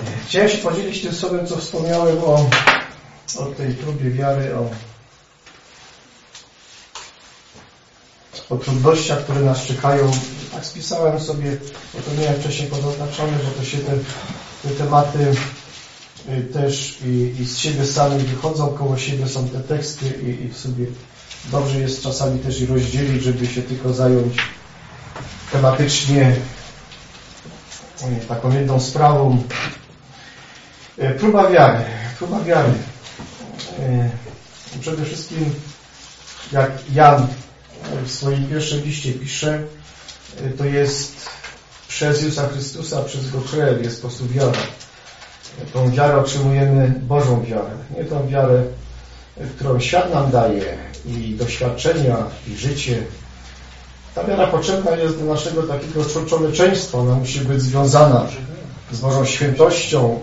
Chciałem się podzielić tym słowem, co wspomniałem o tej próbie wiary, o trudnościach, które nas czekają. Tak spisałem sobie, bo to miałem wcześniej pozaznaczone, że to się te tematy też i z siebie sami wychodzą, koło siebie są te teksty i w sobie dobrze jest czasami też i rozdzielić, żeby się tylko zająć tematycznie taką jedną sprawą. Próba wiary. Przede wszystkim, jak Jan w swoim pierwszym liście pisze, to jest przez Jezusa Chrystusa, przez Jego krew jest po prostu wiara. Tą wiarę otrzymujemy Bożą wiarę. Nie tą wiarę, którą świat nam daje i doświadczenia, i życie. Ta wiara potrzebna jest do naszego takiego człowieczeństwa. Ona musi być związana z Bożą świętością,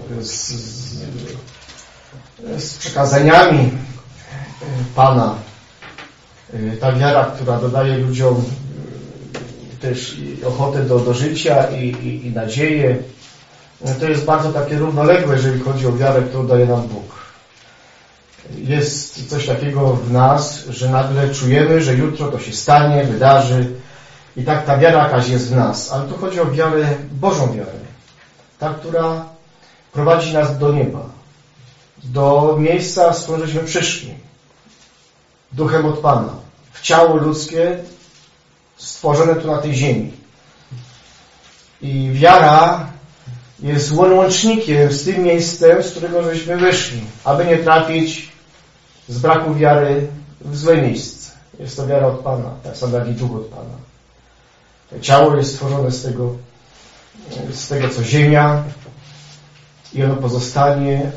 z przekazaniami Pana. Ta wiara, która dodaje ludziom też ochotę do życia i nadzieję, to jest bardzo takie równoległe, jeżeli chodzi o wiarę, którą daje nam Bóg. Jest coś takiego w nas, że nagle czujemy, że jutro to się stanie, wydarzy i tak ta wiara jakaś jest w nas. Ale tu chodzi o wiarę, Bożą wiarę. Ta, która prowadzi nas do nieba. Do miejsca, z którego żeśmy przyszli. Duchem od Pana. W ciało ludzkie stworzone tu na tej ziemi. I wiara jest łącznikiem z tym miejscem, z którego żeśmy wyszli, aby nie trafić z braku wiary w złe miejsce. Jest to wiara od Pana, tak samo jak i duch od Pana. To ciało jest stworzone z tego co ziemia i ono pozostanie,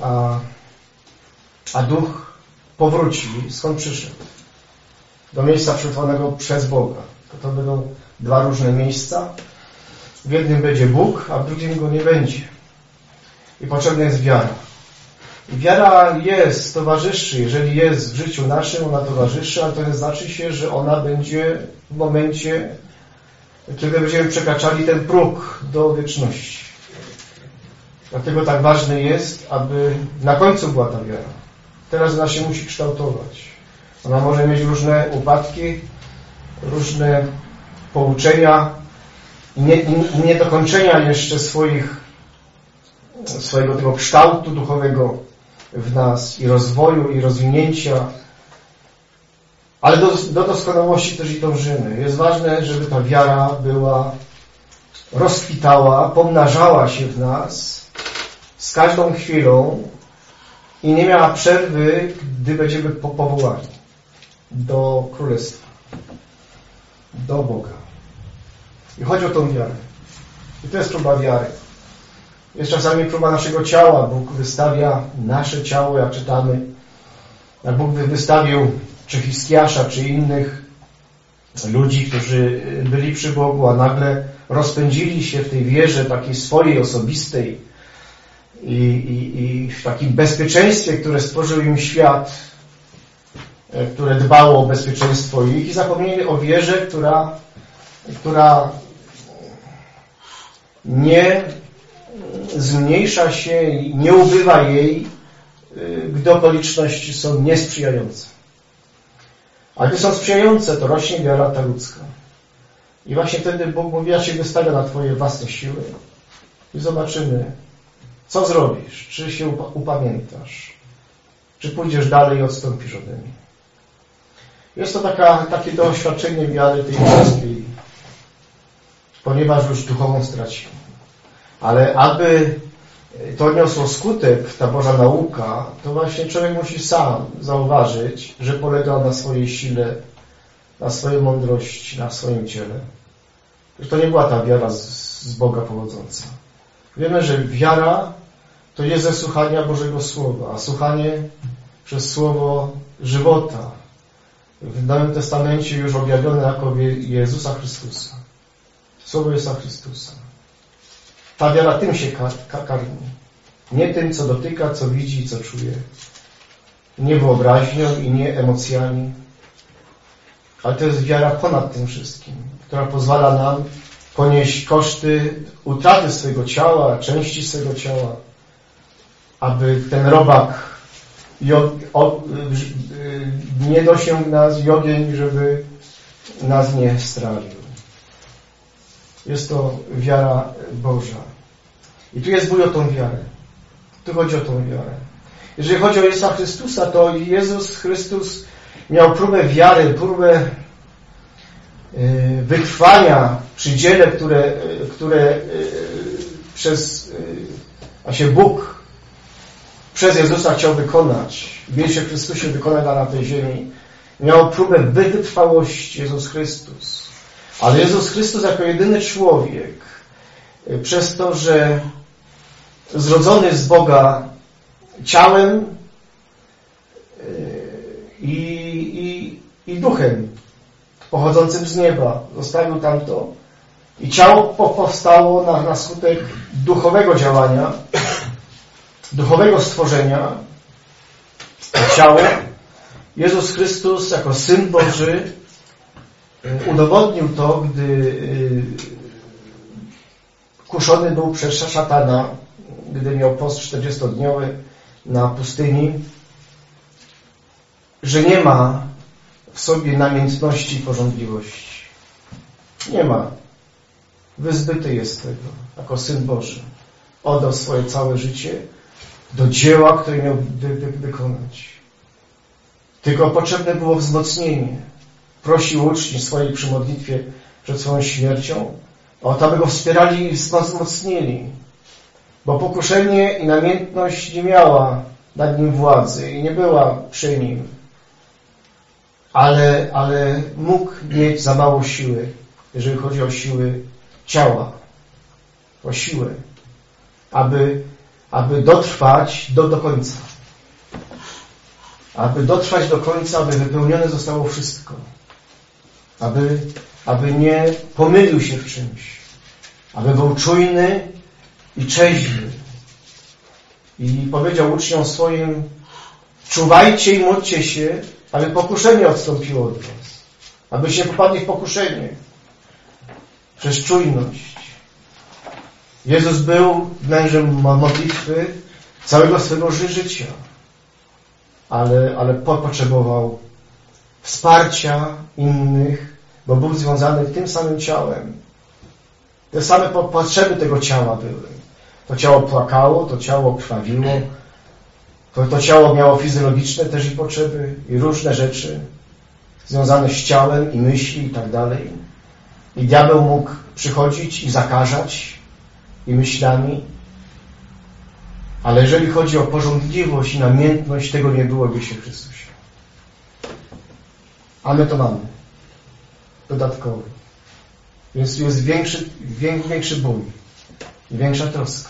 a duch powróci, skąd przyszedł. Do miejsca przygotowanego przez Boga. To będą dwa różne miejsca. W jednym będzie Bóg, a w drugim Go nie będzie. I potrzebna jest wiara. I wiara jest, towarzyszy. Jeżeli jest w życiu naszym, ona towarzyszy, ale to nie znaczy się, że ona będzie w momencie, kiedy będziemy przekraczali ten próg do wieczności. Dlatego tak ważne jest, aby na końcu była ta wiara. Teraz ona się musi kształtować. Ona może mieć różne upadki, różne pouczenia i niedokończenia jeszcze swojego tego kształtu duchowego w nas i rozwoju, i rozwinięcia. Ale do doskonałości też i dążymy. Jest ważne, żeby ta wiara była rozkwitała, pomnażała się w nas z każdą chwilą i nie miała przerwy, gdy będziemy powołani do Królestwa, do Boga. I chodzi o tą wiarę. I to jest próba wiary. Jest czasami próba naszego ciała. Bóg wystawia nasze ciało, jak czytamy. Jak Bóg wystawił czy Hiskiasza, czy innych ludzi, którzy byli przy Bogu, a nagle rozpędzili się w tej wierze takiej swojej, osobistej i w takim bezpieczeństwie, które stworzył im świat, które dbało o bezpieczeństwo ich i zapomnieli o wierze, która nie zmniejsza się, nie ubywa jej, gdy okoliczności są niesprzyjające. A gdy są sprzyjające, to rośnie wiara ta ludzka. I właśnie wtedy Bóg mówi, ja Cię wystawię na Twoje własne siły i zobaczymy, co zrobisz, czy się upamiętasz, czy pójdziesz dalej i odstąpisz ode mnie. Jest to takie doświadczenie wiary tej ludzkiej, ponieważ już duchową stracił. Ale aby to niosło skutek, ta Boża nauka, to właśnie człowiek musi sam zauważyć, że polegał na swojej sile, na swojej mądrości, na swoim ciele. Że to nie była ta wiara z Boga pochodząca. Wiemy, że wiara to jest ze słuchania Bożego Słowa, a słuchanie przez Słowo żywota. W Nowym Testamencie już objawione jako Jezusa Chrystusa. Słowo Jezusa Chrystusa. Ta wiara tym się karmi. Nie tym, co dotyka, co widzi, co czuje. Nie wyobraźnią i nie emocjami. Ale to jest wiara ponad tym wszystkim, która pozwala nam ponieść koszty utraty swojego ciała, części swojego ciała, aby ten robak nie dosięgł nas i ogień, żeby nas nie strawił. Jest to wiara Boża. I tu jest bój o tą wiarę. Tu chodzi o tą wiarę. Jeżeli chodzi o Jezusa Chrystusa, to Jezus Chrystus miał próbę wiary, próbę wytrwania przy dziele, które Bóg przez Jezusa chciał wykonać. W Jezusie Chrystusie wykonać na tej ziemi. Miał próbę wytrwałości Jezus Chrystus. Ale Jezus Chrystus jako jedyny człowiek, przez to, że zrodzony z Boga ciałem i duchem pochodzącym z nieba, zostawił tamto i ciało powstało na skutek duchowego działania, duchowego stworzenia. Ciało Jezus Chrystus jako Syn Boży udowodnił to, gdy kuszony był przez szatana, gdy miał post 40-dniowy na pustyni, że nie ma w sobie namiętności i pożądliwości. Nie ma. Wyzbyty jest tego, jako Syn Boży. Oddał swoje całe życie do dzieła, które miał wykonać. Tylko potrzebne było wzmocnienie. Prosił uczniów swojej przy modlitwie przed swoją śmiercią o to, aby go wspierali i wzmocnili. Bo pokuszenie i namiętność nie miała nad nim władzy i nie była przy nim. Ale mógł mieć za mało siły, jeżeli chodzi o siły ciała. O siłę. Aby dotrwać do końca. Aby dotrwać do końca, aby wypełnione zostało wszystko. Aby nie pomylił się w czymś. Aby był czujny i trzeźwy. I powiedział uczniom swoim: czuwajcie i módlcie się, aby pokuszenie odstąpiło od was. Abyście popadli w pokuszenie. Przez czujność. Jezus był mężem modlitwy całego swego życia. Ale potrzebował wsparcia innych, bo był związany tym samym ciałem. Te same potrzeby tego ciała były. To ciało płakało, to ciało krwawiło, to ciało miało fizjologiczne też i potrzeby i różne rzeczy związane z ciałem i myśli i tak dalej. I diabeł mógł przychodzić i zakażać i myślami. Ale jeżeli chodzi o pożądliwość i namiętność, tego nie było w Jezusie Chrystusie. A my to mamy. Dodatkowo. Więc tu jest większy bój i większa troska.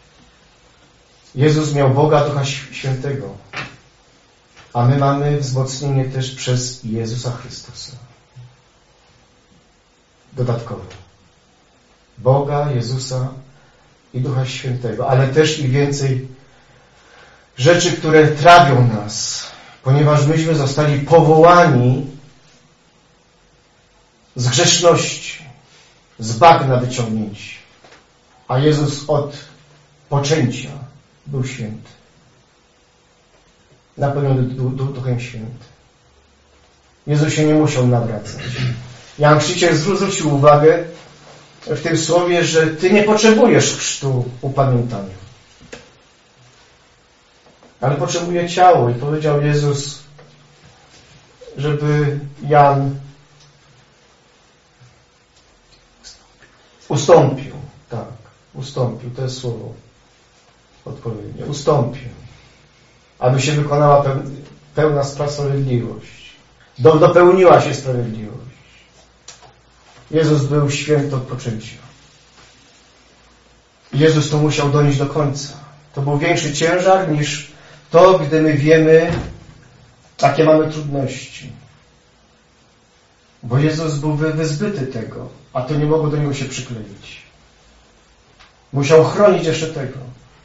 Jezus miał Boga, Ducha Świętego. A my mamy wzmocnienie też przez Jezusa Chrystusa. Dodatkowo. Boga, Jezusa i Ducha Świętego. Ale też i więcej rzeczy, które trawią nas. Ponieważ myśmy zostali powołani z grzeszności, z bagna wyciągnięci. A Jezus od poczęcia był święty. Napełniony Duchem Świętym. Jezus się nie musiał nawracać. Jan Chrzciciel zwrócił uwagę w tym słowie, że ty nie potrzebujesz chrztu upamiętania. Ale potrzebuje ciało. I powiedział Jezus, żeby Jan ustąpił. Tak, ustąpił. To jest słowo odpowiednie. Ustąpił. Aby się wykonała pełna sprawiedliwość. Dopełniła się sprawiedliwość. Jezus był święty od poczęcia. Jezus to musiał donieść do końca. To był większy ciężar niż to, gdy my wiemy, jakie mamy trudności. Bo Jezus był wyzbyty tego, a to nie mogło do Niego się przykleić. Musiał chronić jeszcze tego.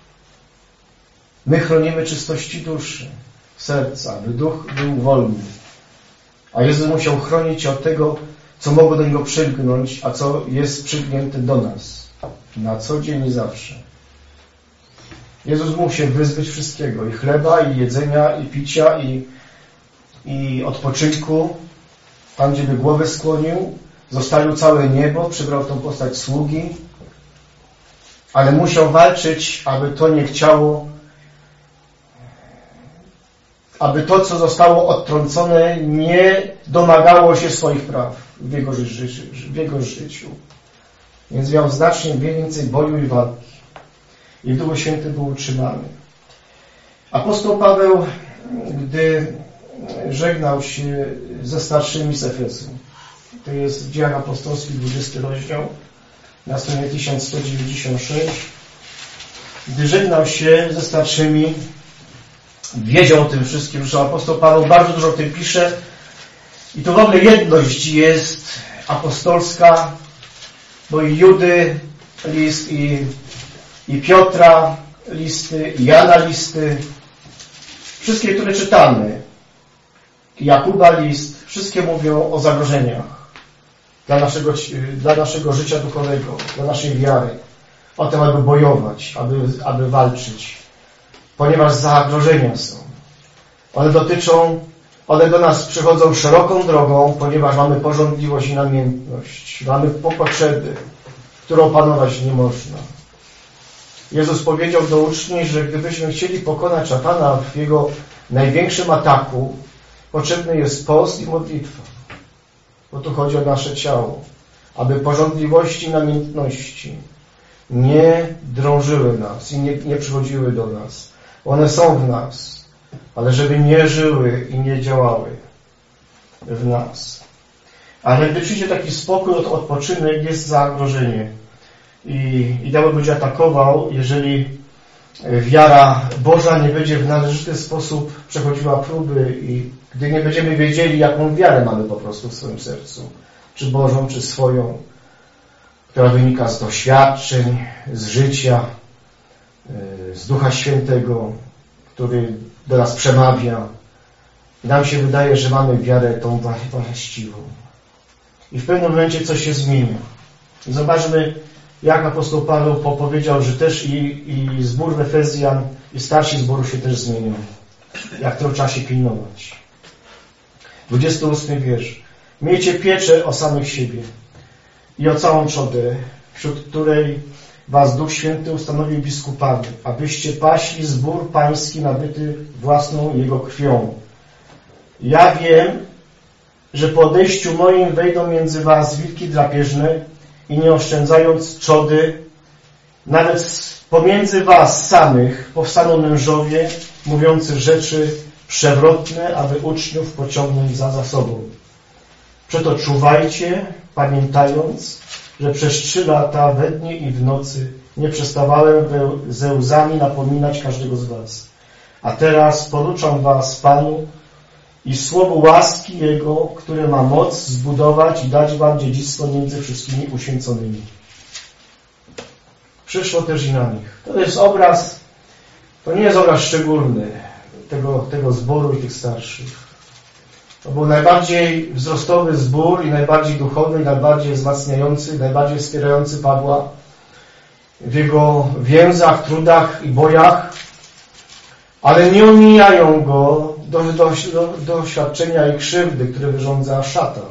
My chronimy czystości duszy, serca, aby duch był wolny. A Jezus musiał chronić od tego, co mogło do Niego przylgnąć, a co jest przylgnięte do nas. Na co dzień i zawsze. Jezus mógł się wyzbyć wszystkiego, i chleba, i jedzenia, i picia, i odpoczynku. Tam, gdzie by głowę skłonił, zostawił całe niebo, przybrał tą postać sługi, ale musiał walczyć, aby to nie chciało, aby to, co zostało odtrącone, nie domagało się swoich praw w jego życiu. Więc miał znacznie więcej boju i walki. I w Duchu Świętym był utrzymany. Apostoł Paweł, gdy żegnał się ze starszymi z Efesu, to jest w Dziejach Apostolskich 20 rozdział, na stronie 1196, gdy żegnał się ze starszymi, wiedział o tym wszystkim, że apostoł Paweł bardzo dużo o tym pisze i to w ogóle jedność jest apostolska, bo i Judy list, i Piotra listy, i Jana listy, wszystkie, które czytamy, i Jakuba list, wszystkie mówią o zagrożeniach dla naszego życia duchowego, dla naszej wiary, o tym, aby bojować, aby walczyć, ponieważ zagrożenia są. One do nas przychodzą szeroką drogą, ponieważ mamy pożądliwość i namiętność, mamy potrzeby, którą opanować nie można. Jezus powiedział do uczniów, że gdybyśmy chcieli pokonać szatana w jego największym ataku, potrzebny jest post i modlitwa. Bo tu chodzi o nasze ciało, aby pożądliwości i namiętności nie drążyły nas i nie przychodziły do nas. One są w nas, ale żeby nie żyły i nie działały w nas. Ale gdy przyjdzie taki spokój, odpoczynek, jest zagrożenie. I diabeł będzie atakował, jeżeli wiara Boża nie będzie w należyty sposób przechodziła próby i gdy nie będziemy wiedzieli, jaką wiarę mamy po prostu w swoim sercu, czy Bożą, czy swoją, która wynika z doświadczeń, z życia, z Ducha Świętego, który do nas przemawia. I nam się wydaje, że mamy wiarę tą właściwą. I w pewnym momencie coś się zmienia. I zobaczmy, jak apostoł Paweł powiedział, że też i zbór w Efezjan, i starsi zboru się też zmienią. Jak to trzeba się pilnować. 28 wiersz. Miejcie pieczę o samych siebie i o całą trzodę, wśród której was Duch Święty ustanowił biskupami, abyście paśli zbór pański nabyty własną Jego krwią. Ja wiem, że po odejściu moim wejdą między was wilki drapieżne i nie oszczędzając trzody, nawet pomiędzy was samych powstaną mężowie mówiący rzeczy przewrotne, aby uczniów pociągnąć za sobą. Przeto czuwajcie, pamiętając, że przez 3 lata we dnie i w nocy nie przestawałem ze łzami napominać każdego z was. A teraz poruczam was Panu i słowo łaski Jego, które ma moc zbudować i dać wam dziedzictwo między wszystkimi uświęconymi. Przyszło też i na nich. To jest obraz, to nie jest obraz szczególny tego zboru i tych starszych. To był najbardziej wzrostowy zbór i najbardziej duchowy, i najbardziej wzmacniający, najbardziej wspierający Pawła w jego więzach, trudach i bojach, ale nie omijają go do doświadczenia i krzywdy, które wyrządza szatan.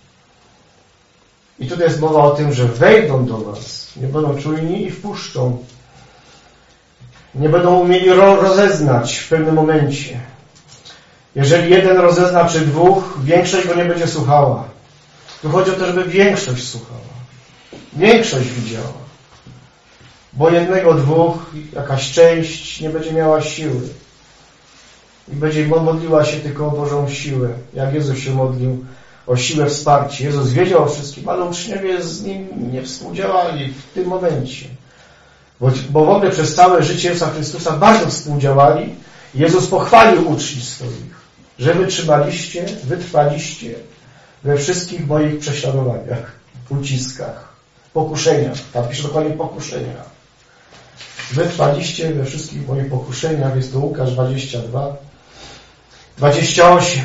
I tutaj jest mowa o tym, że wejdą do was, nie będą czujni i wpuszczą. Nie będą umieli rozeznać w pewnym momencie. Jeżeli jeden rozezna czy 2, większość go nie będzie słuchała. Tu chodzi o to, żeby większość słuchała. Większość widziała. Bo 1, 2, jakaś część nie będzie miała siły. I będzie modliła się tylko o Bożą siłę. Jak Jezus się modlił o siłę, wsparcie. Jezus wiedział o wszystkim, ale uczniowie z Nim nie współdziałali w tym momencie. Bo w ogóle przez całe życie Jezusa Chrystusa bardzo współdziałali. Jezus pochwalił uczniów swoich, że wytrwaliście we wszystkich moich prześladowaniach, uciskach, pokuszeniach. Tam pisze dokładnie pokuszenia. Wytrwaliście we wszystkich moich pokuszeniach. Jest to Łukasz 22, 28.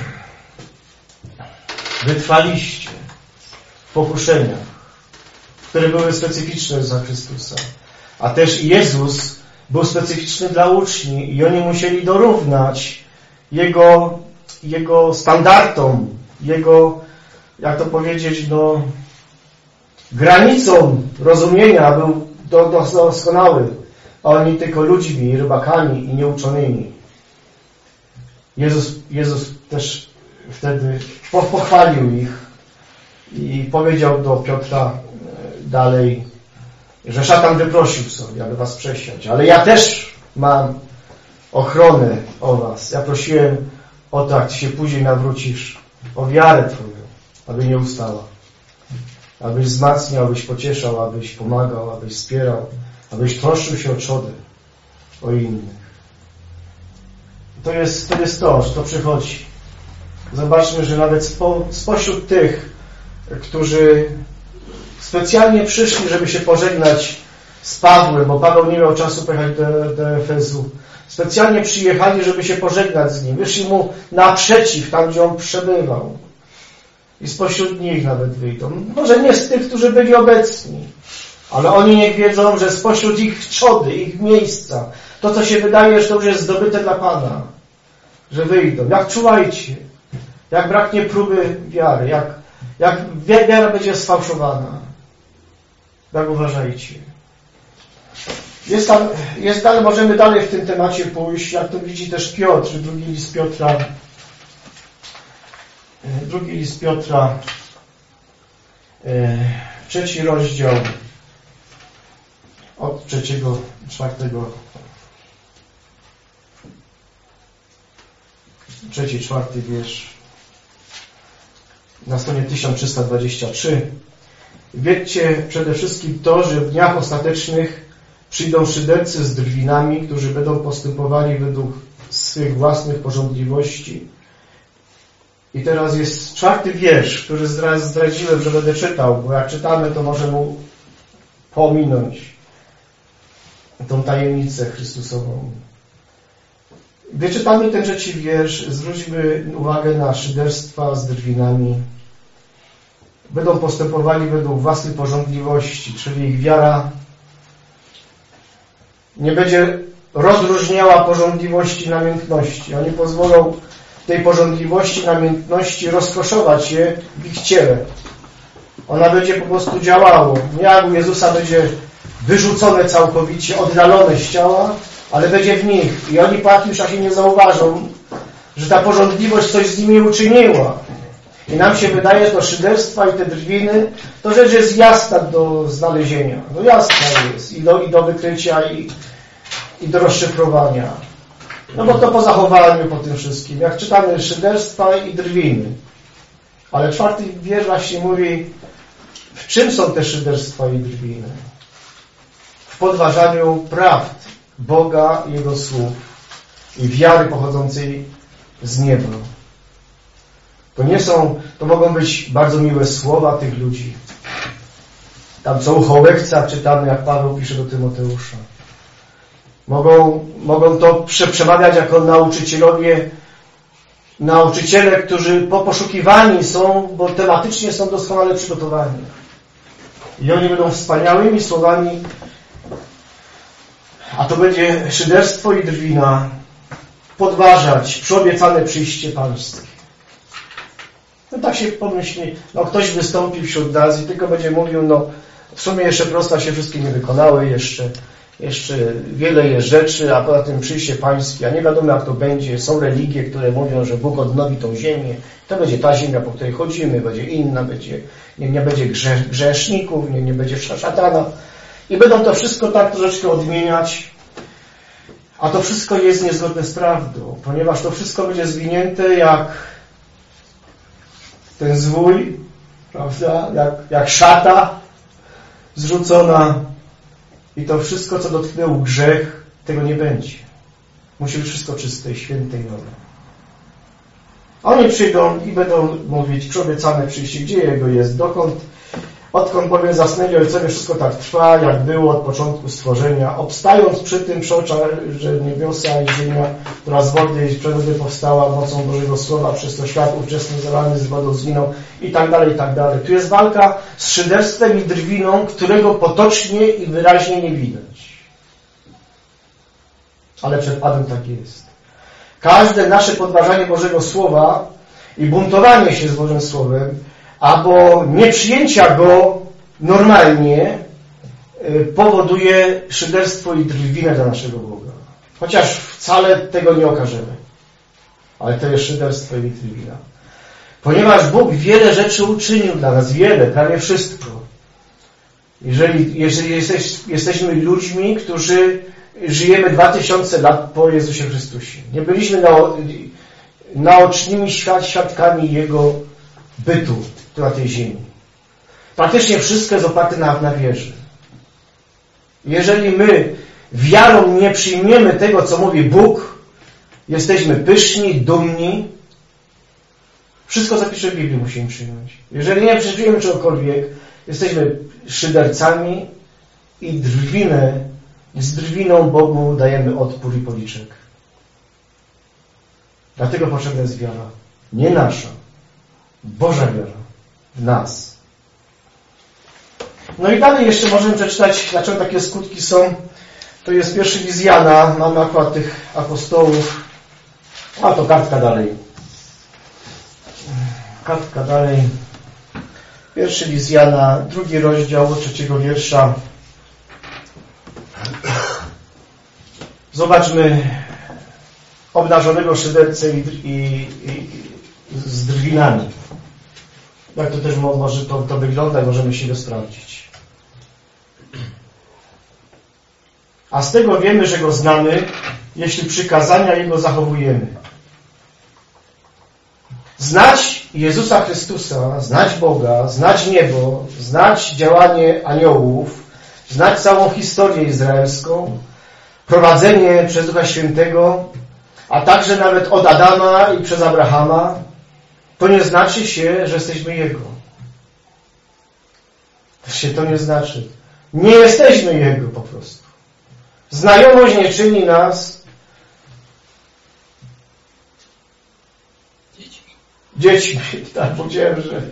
Wytrwaliście w pokuszeniach, które były specyficzne za Chrystusa. A też Jezus był specyficzny dla uczniów i oni musieli dorównać jego standardom, jego, jak to powiedzieć, granicą rozumienia był doskonały, a oni tylko ludźmi, rybakami i nieuczonymi. Jezus też wtedy pochwalił ich i powiedział do Piotra dalej, że szatan wyprosił sobie, aby was przesiać, ale ja też mam ochronę o was. Ja prosiłem o to, jak się później nawrócisz, o wiarę twoją, aby nie ustała, abyś wzmacniał, abyś pocieszał, abyś pomagał, abyś wspierał, abyś troszczył się o trzodę, o innych. To jest to, że to przychodzi. Zobaczmy, że nawet spośród tych, którzy specjalnie przyszli, żeby się pożegnać z Pawłem, bo Paweł nie miał czasu pojechać do Efezu. Specjalnie przyjechali, żeby się pożegnać z nim. Wyszli mu naprzeciw, tam gdzie on przebywał. I spośród nich nawet wyjdą. Może nie z tych, którzy byli obecni, ale oni niech wiedzą, że spośród ich trzody, ich miejsca, to co się wydaje, że to już jest zdobyte dla Pana, że wyjdą. Jak czuwajcie, jak braknie próby wiary, jak wiara będzie sfałszowana. Tak uważajcie. Możemy dalej w tym temacie pójść, jak to widzi też Piotr, drugi list Piotra, 3 rozdział, od 3-4 3-4 wiersz, na stronie 1323. Wiedzcie przede wszystkim to, że w dniach ostatecznych przyjdą szydercy z drwinami, którzy będą postępowali według swych własnych pożądliwości. I teraz jest 4 wiersz, który zdradziłem, że będę czytał, bo jak czytamy, to możemy pominąć tą tajemnicę Chrystusową. Gdy czytamy ten 3 wiersz, zwróćmy uwagę na szyderstwa z drwinami. Będą postępowali według własnych pożądliwości, czyli ich wiara nie będzie rozróżniała pożądliwości i namiętności. Oni pozwolą tej pożądliwości, namiętności rozkoszować je w ich ciele. Ona będzie po prostu działała. Jak u Jezusa będzie wyrzucone całkowicie, oddalone z ciała, ale będzie w nich. I oni po jakimś czasie nie zauważą, że ta pożądliwość coś z nimi uczyniła. I nam się wydaje, że to szyderstwa i te drwiny, to rzecz jest jasna do znalezienia. No jasna jest i do wykrycia i do rozszyfrowania. No bo to po zachowaniu, po tym wszystkim. Jak czytamy szyderstwa i drwiny. Ale 4 wiersz właśnie mówi, w czym są te szyderstwa i drwiny? W podważaniu prawd Boga i Jego słów i wiary pochodzącej z nieba. To mogą być bardzo miłe słowa tych ludzi. Tam co uchołechca czytamy, jak Paweł pisze do Tymoteusza. Mogą to przemawiać jako nauczyciele, którzy poszukiwani są, bo tematycznie są doskonale przygotowani. I oni będą wspaniałymi słowami, a to będzie szyderstwo i drwina, podważać przyobiecane przyjście pańskie. No tak się pomyśli, ktoś wystąpi wśród nas i tylko będzie mówił, w sumie jeszcze prosta się wszystkie nie wykonały, jeszcze wiele jest rzeczy, a poza tym przyjście pańskie, a nie wiadomo jak to będzie. Są religie, które mówią, że Bóg odnowi tą ziemię. To będzie ta ziemia, po której chodzimy, będzie inna, nie będzie grzeszników, nie będzie szatana. I będą to wszystko tak troszeczkę odmieniać. A to wszystko jest niezgodne z prawdą, ponieważ to wszystko będzie zwinięte jak ten zwój, prawda? Jak szata zrzucona. I to wszystko, co dotknęło grzech, tego nie będzie. Musi być wszystko czyste i święte i nowe. Oni przyjdą i będą mówić, przyobiecane przyjście, gdzie Jego jest, odkąd bowiem zasnęli ojcowie, wszystko tak trwa, jak było od początku stworzenia, obstając przy tym przy oczach, że niebiosa i ziemia, która z wody i przez wody powstała mocą Bożego Słowa, przez to świat ówczesny zalany z wodą zginął i tak dalej, i tak dalej. Tu jest walka z szyderstwem i drwiną, którego potocznie i wyraźnie nie widać. Ale przed Adem tak jest. Każde nasze podważanie Bożego Słowa i buntowanie się z Bożym Słowem, albo nieprzyjęcia Go normalnie powoduje szyderstwo i drwinę dla naszego Boga. Chociaż wcale tego nie okażemy. Ale to jest szyderstwo i drwina. Ponieważ Bóg wiele rzeczy uczynił dla nas, prawie wszystko. Jeżeli jesteśmy ludźmi, którzy żyjemy 2000 lat po Jezusie Chrystusie. Nie byliśmy naocznymi świadkami Jego bytu na tej ziemi. Praktycznie wszystko jest oparte na wierze. Jeżeli my wiarą nie przyjmiemy tego, co mówi Bóg, jesteśmy pyszni, dumni. Wszystko, co pisze w Biblii, musimy przyjąć. Jeżeli nie przyjmiemy czegokolwiek, jesteśmy szydercami i z drwiną Bogu dajemy odpór i policzek. Dlatego potrzebna jest wiara. Nie nasza. Boża wiara. W nas. No i dalej jeszcze możemy przeczytać, dlaczego takie skutki są. To jest pierwszy list Jana. Mamy akurat tych apostołów. A to kartka dalej. Kartka dalej. Pierwszy list Jana, 2 rozdział, 3 wiersza. Zobaczmy obnażonego szydercę i z drwinami. Jak to też może to wygląda, możemy się sprawdzić. A z tego wiemy, że Go znamy, jeśli przykazania Jego zachowujemy. Znać Jezusa Chrystusa, znać Boga, znać niebo, znać działanie aniołów, znać całą historię izraelską, prowadzenie przez Ducha Świętego, a także nawet od Adama i przez Abrahama, to nie znaczy się, że jesteśmy Jego. To nie znaczy. Nie jesteśmy Jego po prostu. Znajomość nie czyni nas dziećmi. Tak, powiedziałem, że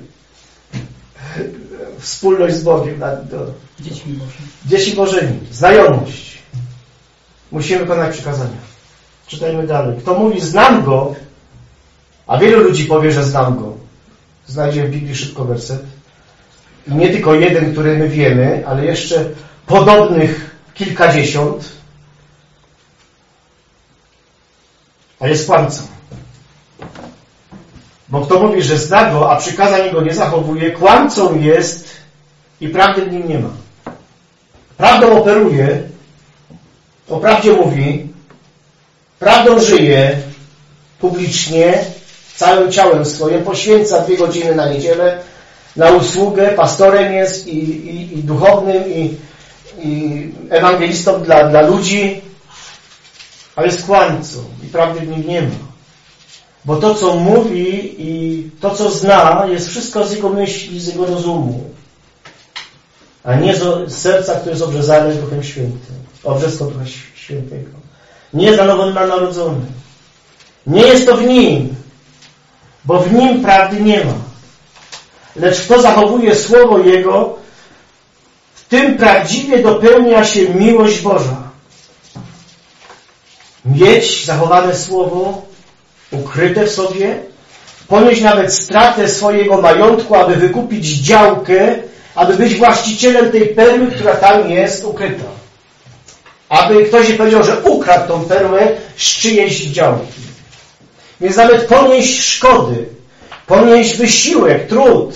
wspólność z Bogiem. Dziećmi Bożymi. Dzieci Bożymi. Znajomość. Musimy wykonać przykazania. Czytajmy dalej. Kto mówi, znam Go, a wielu ludzi powie, że znam Go. Znajdzie w Biblii szybko werset. I nie tylko jeden, który my wiemy, ale jeszcze podobnych kilkadziesiąt. A jest kłamcą. Bo kto mówi, że zna Go, a przykazań Jego nie zachowuje, kłamcą jest i prawdy w nim nie ma. Prawdą operuje, o prawdzie mówi, prawdą żyje publicznie, całym ciałem swoim, poświęca 2 godziny na niedzielę, na usługę, pastorem jest i duchownym, i ewangelistą dla ludzi, ale jest kłamcą i prawdy w nim nie ma. Bo to, co mówi i to, co zna, jest wszystko z jego myśli, z jego rozumu, a nie z serca, które jest obrzezane Duchem Świętym. Obrzezko Ducha Świętego. Nie jest na nowo narodzony. Nie jest to w nim, bo w nim prawdy nie ma. Lecz kto zachowuje Słowo Jego, w tym prawdziwie dopełnia się miłość Boża. Mieć zachowane Słowo, ukryte w sobie, ponieść nawet stratę swojego majątku, aby wykupić działkę, aby być właścicielem tej perły, która tam jest ukryta. Aby ktoś nie powiedział, że ukradł tą perłę z czyjejś działki. Więc nawet ponieść szkody, ponieść wysiłek, trud.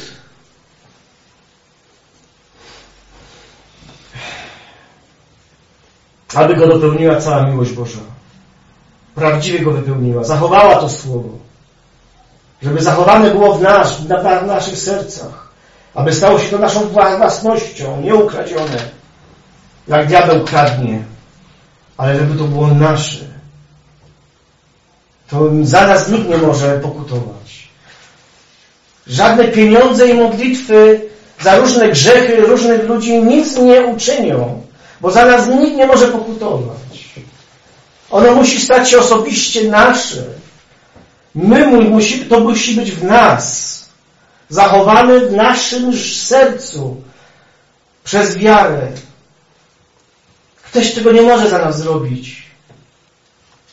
Aby go dopełniła cała miłość Boża. Prawdziwie go wypełniła. Zachowała to Słowo. Żeby zachowane było w naszych sercach. Aby stało się to naszą własnością, nie ukradzione. Jak diabeł kradnie. Ale żeby to było nasze. To za nas nikt nie może pokutować. Żadne pieniądze i modlitwy za różne grzechy różnych ludzi nic nie uczynią. Bo za nas nikt nie może pokutować. Ono musi stać się osobiście nasze. To musi być w nas. Zachowane w naszym sercu. Przez wiarę. Ktoś tego nie może za nas zrobić.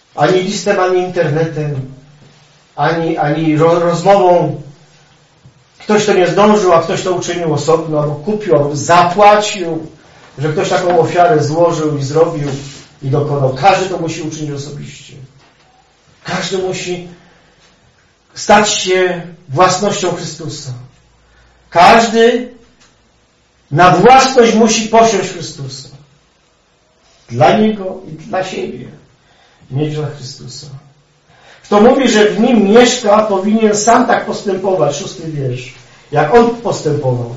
Ani listem, ani internetem, ani rozmową. Ktoś to nie zdążył, a ktoś to uczynił osobno, albo kupił, albo zapłacił, że ktoś taką ofiarę złożył i zrobił i dokonał. Każdy to musi uczynić osobiście. Każdy musi stać się własnością Chrystusa. Każdy na własność musi posiąść Chrystusa. Dla Niego i dla siebie. Mieć dla Chrystusa. Kto mówi, że w Nim mieszka, powinien sam tak postępować. 6 wiersz. Jak On postępował.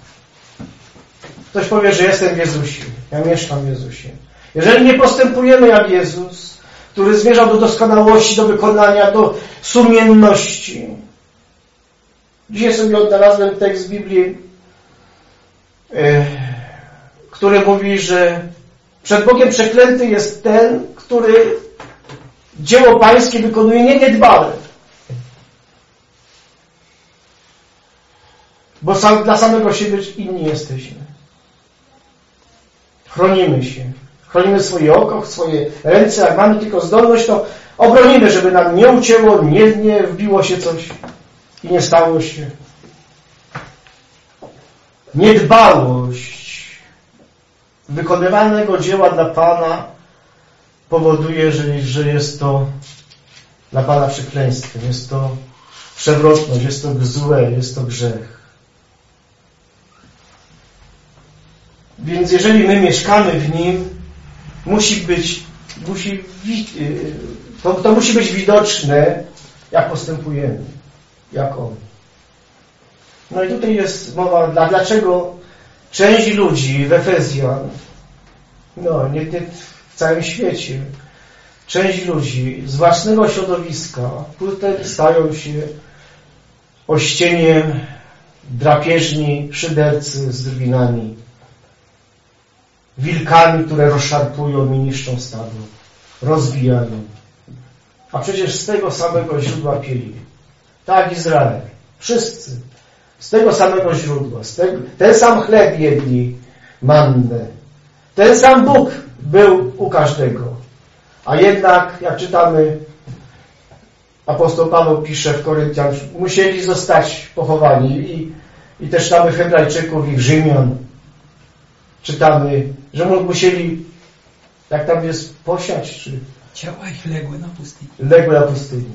Ktoś powie, że jestem w Jezusie. Ja mieszkam w Jezusie. Jeżeli nie postępujemy jak Jezus, który zmierzał do doskonałości, do wykonania, do sumienności. Dzisiaj sobie odnalazłem tekst z Biblii, który mówi, że przed Bogiem przeklęty jest ten, który dzieło Pańskie wykonuje niedbale. Bo dla samego siebie inni jesteśmy. Chronimy się. Chronimy swoje oko, swoje ręce. Jak mamy tylko zdolność, to obronimy, żeby nam nie ucięło, nie wbiło się coś i nie stało się. Niedbałość wykonywanego dzieła dla Pana powoduje, że jest to dla Pana przekleństwem, jest to przewrotność, jest to złe, jest to grzech. Więc jeżeli my mieszkamy w Nim, to musi być widoczne, jak postępujemy, jak On. No i tutaj jest mowa, dlaczego część ludzi w Efezjan, nie w całym świecie, część ludzi z własnego środowiska potem stają się ościeniem drapieżni, szydercy z drwinami, wilkami, które rozszarpują i niszczą stado, rozbijają. A przecież z tego samego źródła pili. Tak Izrael. Wszyscy. Z tego samego źródła. Ten sam chleb jedli, mannę. Ten sam Bóg był u każdego. A jednak, jak czytamy, apostoł Paweł pisze w Koryntian, musieli zostać pochowani. I też czytamy w Hebrajczyków i w Rzymian. Czytamy, że musieli, jak tam jest, posiać, czy... Ciała ich legły na pustyni. Legły na pustyni.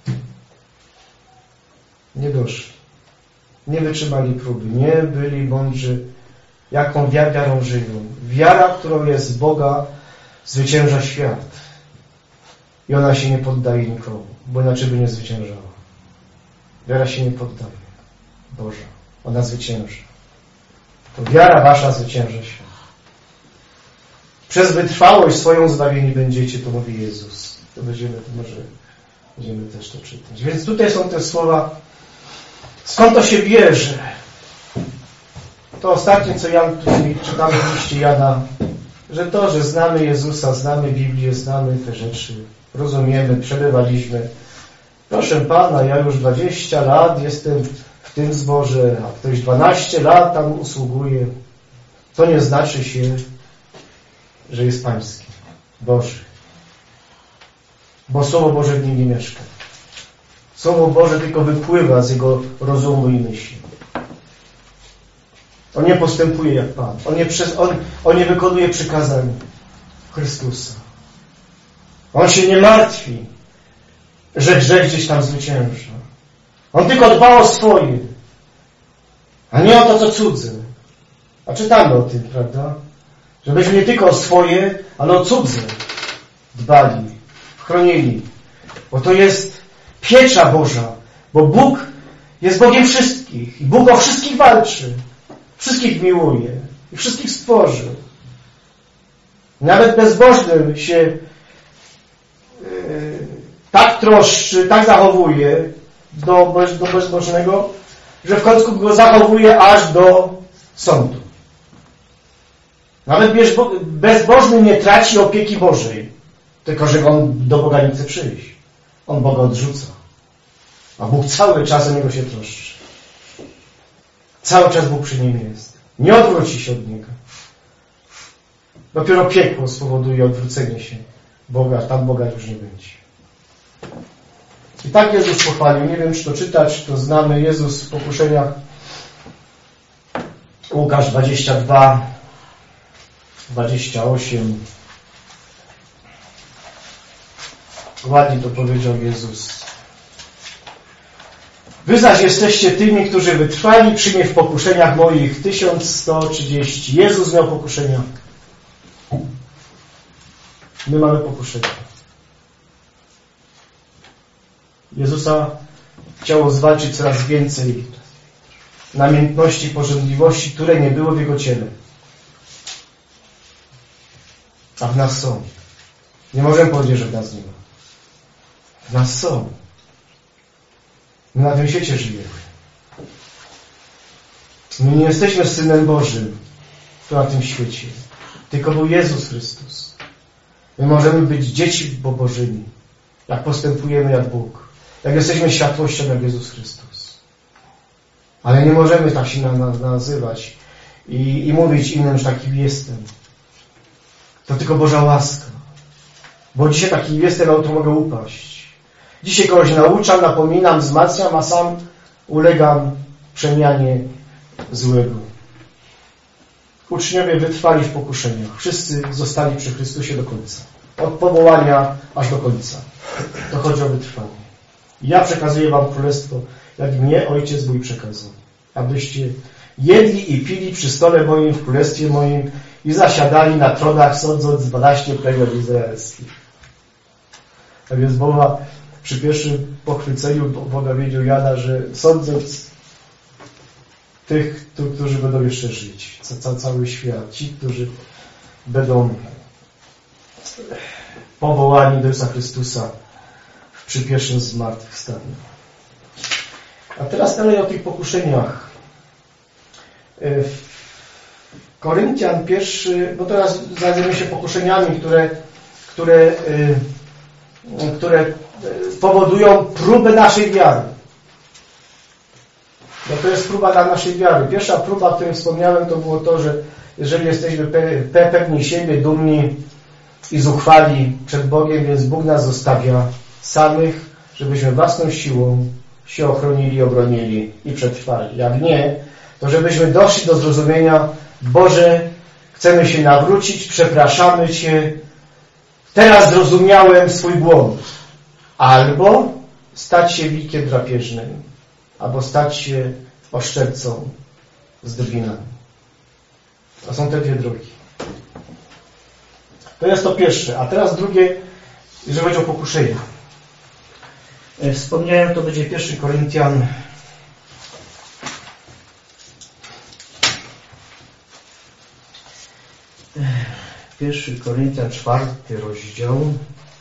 Nie doszli. Nie wytrzymali próby. Nie byli mądrzy. Jaką wiarą żyją. Wiara, którą jest z Boga, zwycięża świat. I ona się nie poddaje nikomu, bo inaczej by nie zwyciężała. Wiara się nie poddaje. Boża. Ona zwycięża. To wiara wasza zwycięża świat. Przez wytrwałość swoją zbawieni będziecie, to mówi Jezus. To będziemy też to czytać. Więc tutaj są te słowa. Skąd to się bierze? To ostatnie, co Jan tutaj czytamy w liście Jana, że znamy Jezusa, znamy Biblię, znamy te rzeczy, rozumiemy, przebywaliśmy. Proszę Pana, ja już 20 lat jestem w tym zborze, a ktoś 12 lat tam usługuje. To nie znaczy się, że jest pański, Boży. Bo Słowo Boże w nim nie mieszka. Słowo Boże tylko wypływa z Jego rozumu i myśli. On nie postępuje jak Pan. On nie wykonuje przykazań Chrystusa. On się nie martwi, że grzech gdzieś tam zwycięża. On tylko dba o swoje, a nie o to, co cudze. A czytamy o tym, prawda? Żebyśmy nie tylko o swoje, ale o cudze dbali, chronili. Bo to jest piecza Boża. Bo Bóg jest Bogiem wszystkich. I Bóg o wszystkich walczy. Wszystkich miłuje. I wszystkich stworzył. Nawet bezbożnym się tak troszczy, tak zachowuje do bezbożnego, że w końcu go zachowuje aż do sądu. Nawet bezbożny nie traci opieki Bożej, tylko że on do Boga nie chce przyjść. On Boga odrzuca. A Bóg cały czas o niego się troszczy. Cały czas Bóg przy nim jest. Nie odwróci się od niego. Dopiero piekło spowoduje odwrócenie się Boga, tam Boga już nie będzie. I tak Jezus pochwalił. Nie wiem, czy to czytać, to znamy. Jezus w pokuszeniach. Łukasz 22, 28. Ładnie to powiedział Jezus. Wy zaś jesteście tymi, którzy wytrwali przy mnie w pokuszeniach moich 1130. Jezus miał pokuszenia. My mamy pokuszenia. Jezusa chciało zwalczyć coraz więcej namiętności i pożądliwości, które nie było w Jego ciele. A w nas są. Nie możemy powiedzieć, że w nas nie ma. W nas są. My na tym świecie żyjemy. My nie jesteśmy Synem Bożym tu na tym świecie. Tylko był Jezus Chrystus. My możemy być dzieci Bożymi, jak postępujemy jak Bóg. Jak jesteśmy światłością jak Jezus Chrystus. Ale nie możemy tak się nazywać i mówić innym, że taki jestem. To tylko Boża łaska. Bo dzisiaj taki jestem, a to mogę upaść. Dzisiaj kogoś nauczam, napominam, wzmacniam, a sam ulegam przemianie złego. Uczniowie wytrwali w pokuszeniach. Wszyscy zostali przy Chrystusie do końca. Od powołania aż do końca. To chodzi o wytrwanie. Ja przekazuję wam królestwo, jak mnie Ojciec mój przekazał. Abyście jedli i pili przy stole moim, w królestwie moim i zasiadali na tronach, sądząc 12 plemion izraelskich. Tak więc Boga przy pierwszym pochwyceniu Boga wiedział Jana, że sądząc tych, którzy będą jeszcze żyć, cały świat, ci, którzy będą powołani do Jezusa Chrystusa przy pierwszym zmartwychwstaniu. A teraz dalej o tych pokuszeniach. Koryntian pierwszy, bo teraz zajmiemy się pokuszeniami, które powodują próbę naszej wiary. No to jest próba dla naszej wiary. Pierwsza próba, o której wspomniałem, to było to, że jeżeli jesteśmy pewni siebie, dumni i zuchwali przed Bogiem, więc Bóg nas zostawia samych, żebyśmy własną siłą się ochronili, obronili i przetrwali. Jak nie, to żebyśmy doszli do zrozumienia: Boże, chcemy się nawrócić, przepraszamy Cię, teraz zrozumiałem swój błąd. Albo stać się wilkiem drapieżnym, albo stać się oszczercą z drwinami. To są te dwie drogi. To jest to pierwsze. A teraz drugie, jeżeli chodzi o pokuszenia. Wspomniałem, to będzie 1 Koryntian 1 Koryntian 4 rozdział,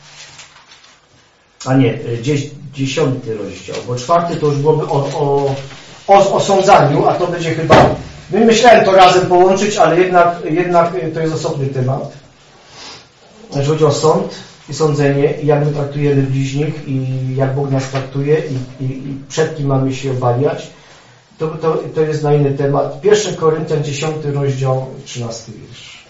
a nie, 10 rozdział, bo 4 to już byłoby o osądzaniu, a to będzie chyba, myślałem to razem połączyć, ale jednak to jest osobny temat. Jeżeli chodzi o sąd i sądzenie, i jak my traktujemy bliźnich i jak Bóg nas traktuje i przed kim mamy się obawiać, to jest na inny temat. 1 Koryntian 10 rozdział 13 wiersz.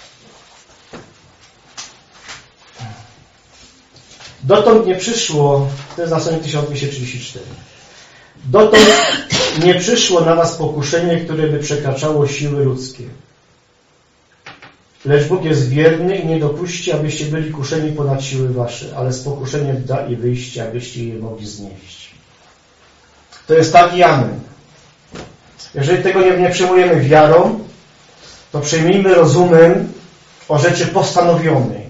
Dotąd nie przyszło, to jest na stronie 1234, dotąd nie przyszło na was pokuszenie, które by przekraczało siły ludzkie. Lecz Bóg jest wierny i nie dopuści, abyście byli kuszeni ponad siły wasze, ale z pokuszeniem da i wyjście, abyście je mogli znieść. To jest tak i amen. Jeżeli tego nie przyjmujemy wiarą, to przyjmijmy rozumem o rzeczy postanowionej.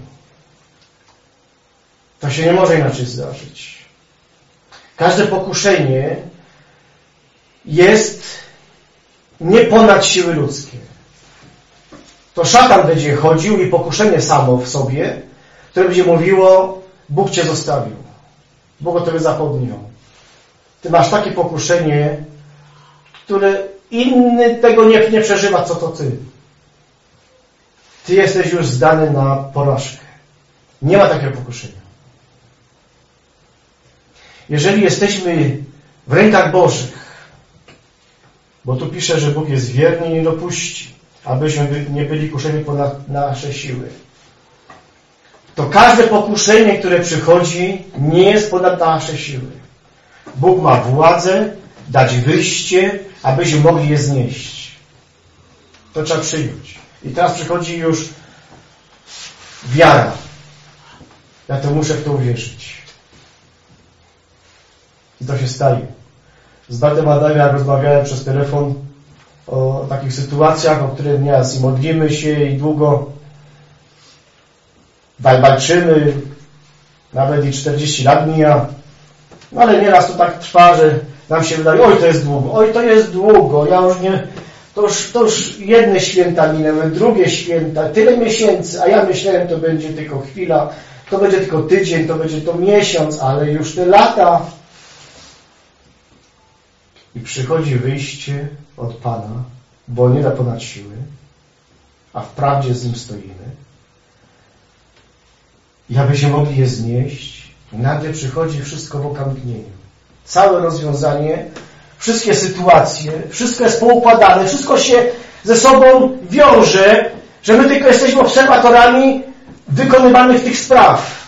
To się nie może inaczej zdarzyć. Każde pokuszenie jest nie ponad siły ludzkie. To szatan będzie chodził i pokuszenie samo w sobie, które będzie mówiło: Bóg cię zostawił. Bóg o tobie zapomniał. Ty masz takie pokuszenie, które inny tego nie przeżywa, co to ty. Ty jesteś już zdany na porażkę. Nie ma takiego pokuszenia. Jeżeli jesteśmy w rękach Bożych, bo tu pisze, że Bóg jest wierny i nie dopuści, abyśmy nie byli kuszeni ponad nasze siły, to każde pokuszenie, które przychodzi, nie jest ponad nasze siły. Bóg ma władzę dać wyjście, abyśmy mogli je znieść. To trzeba przyjąć. I teraz przychodzi już wiara. Ja to muszę w to uwierzyć. I to się staje. Z bratem Adamem rozmawiałem przez telefon o takich sytuacjach, o których nieraz i modlimy się i długo walczymy, nawet i 40 lat mija, no ale nieraz to tak trwa, że nam się wydaje, oj to jest długo, ja już nie, to już jedne święta minęły, drugie święta, tyle miesięcy, a ja myślałem, to będzie tylko chwila, to będzie tylko tydzień, to będzie to miesiąc, ale już te lata. I przychodzi wyjście od Pana, bo nie da ponad siły, a wprawdzie z Nim stoimy. I abyśmy mogli je znieść, nagle przychodzi wszystko w okamgnieniu. Całe rozwiązanie, wszystkie sytuacje, wszystko jest poukładane, wszystko się ze sobą wiąże, że my tylko jesteśmy obserwatorami wykonywanych tych spraw.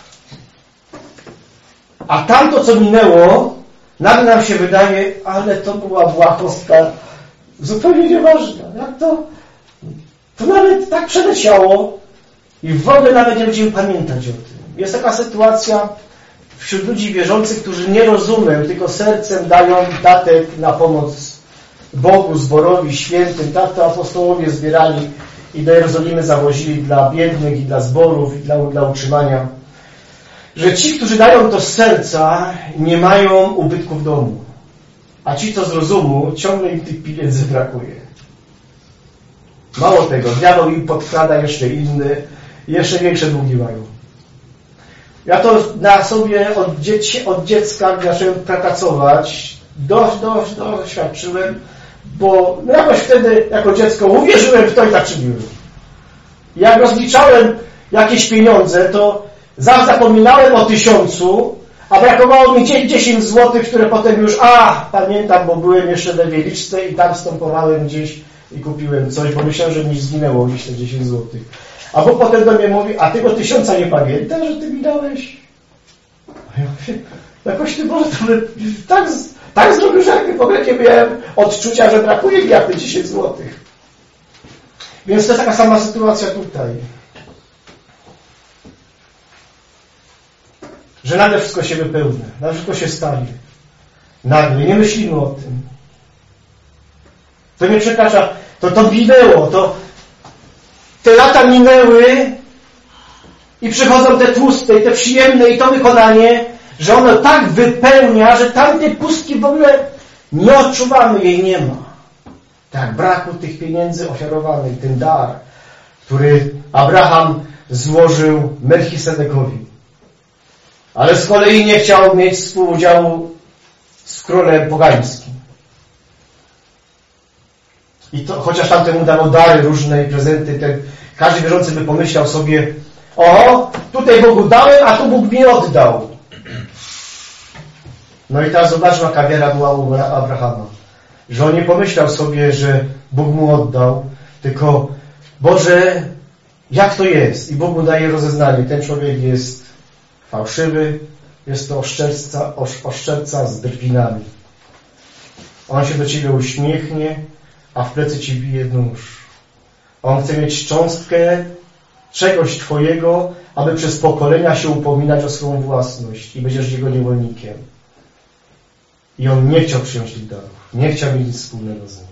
A tamto, co minęło, nagle nam się wydaje, ale to była błahostka zupełnie nieważna. Jak to nawet tak przeleciało i w ogóle nawet nie będziemy pamiętać o tym. Jest taka sytuacja wśród ludzi wierzących, którzy nie rozumiem, tylko sercem dają datek na pomoc Bogu, zborowi, świętym. Tak to apostołowie zbierali i do Jerozolimy zawozili dla biednych i dla zborów i dla utrzymania. Że ci, którzy dają to z serca, nie mają ubytku w domu. A ci, co z rozumu, ciągle im tych pieniędzy brakuje. Mało tego, diabeł im podkrada jeszcze inny, jeszcze większe długi mają. Ja to na sobie od dziecka zacząłem pracować, doświadczyłem, bo jakoś wtedy jako dziecko uwierzyłem w to i tak czyniłem. Jak rozliczałem jakieś pieniądze, to zapominałem o 1000, a brakowało mi 10 zł, które potem już, pamiętam, bo byłem jeszcze we Wieliczce i tam wstępowałem gdzieś i kupiłem coś, bo myślałem, że mi zginęło gdzieś te 10 zł. A Bóg potem do mnie mówi, a tego 1000 nie pamiętasz, że ty mi dałeś? A ja mówię, jakoś ty może tak zrobił, że jakby w ogóle nie miałem odczucia, że brakuje mi jak te 10 zł. Więc to jest taka sama sytuacja tutaj. Że nagle wszystko się wypełnia, nagle wszystko się stanie. Nagle, nie myślimy o tym. To nie przekracza, to minęło, te lata minęły i przychodzą te tłuste i te przyjemne i to wykonanie, że ono tak wypełnia, że tamtej pustki w ogóle nie odczuwamy, jej nie ma. Tak, braku tych pieniędzy ofiarowanych, ten dar, który Abraham złożył Melchisedekowi. Ale z kolei nie chciał mieć współudziału z królem pogańskim. I to, chociaż tamtemu dawał dary, różne prezenty, każdy wierzący by pomyślał sobie, tutaj Bogu dałem, a tu Bóg mi oddał. No i teraz zobaczmy, jaka wiara była u Abrahama. Że on nie pomyślał sobie, że Bóg mu oddał, tylko Boże, jak to jest? I Bóg mu daje rozeznanie. Ten człowiek jest fałszywy, jest to oszczerca z drwinami. On się do ciebie uśmiechnie, a w plecy ci bije nóż. On chce mieć cząstkę czegoś twojego, aby przez pokolenia się upominać o swoją własność i będziesz jego niewolnikiem. I on nie chciał przyjąć tych darów. Nie chciał mieć nic wspólnego z nim.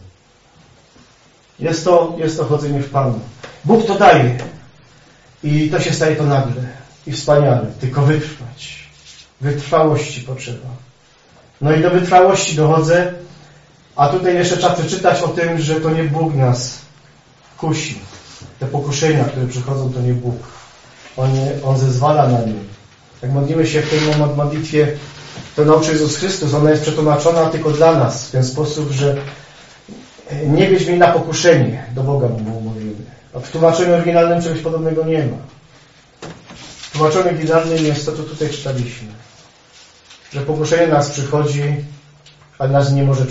Jest to chodzenie w Panu. Bóg to daje. I to się staje to nagle. I wspaniale. Tylko wytrwać. Wytrwałości potrzeba. No i do wytrwałości dochodzę. A tutaj jeszcze trzeba przeczytać o tym, że to nie Bóg nas kusi. Te pokuszenia, które przychodzą, to nie Bóg. On zezwala na nie. Jak modlimy się w tej modlitwie, to nauczy Jezus Chrystus, ona jest przetłumaczona tylko dla nas w ten sposób, że nie wiedź mnie na pokuszenie. Do Boga mu mówimy. A w tłumaczeniu oryginalnym czegoś podobnego nie ma. W tłumaczeniu oryginalnym jest to, co tutaj czytaliśmy. Że pokuszenie nas przychodzi, ale nas nie może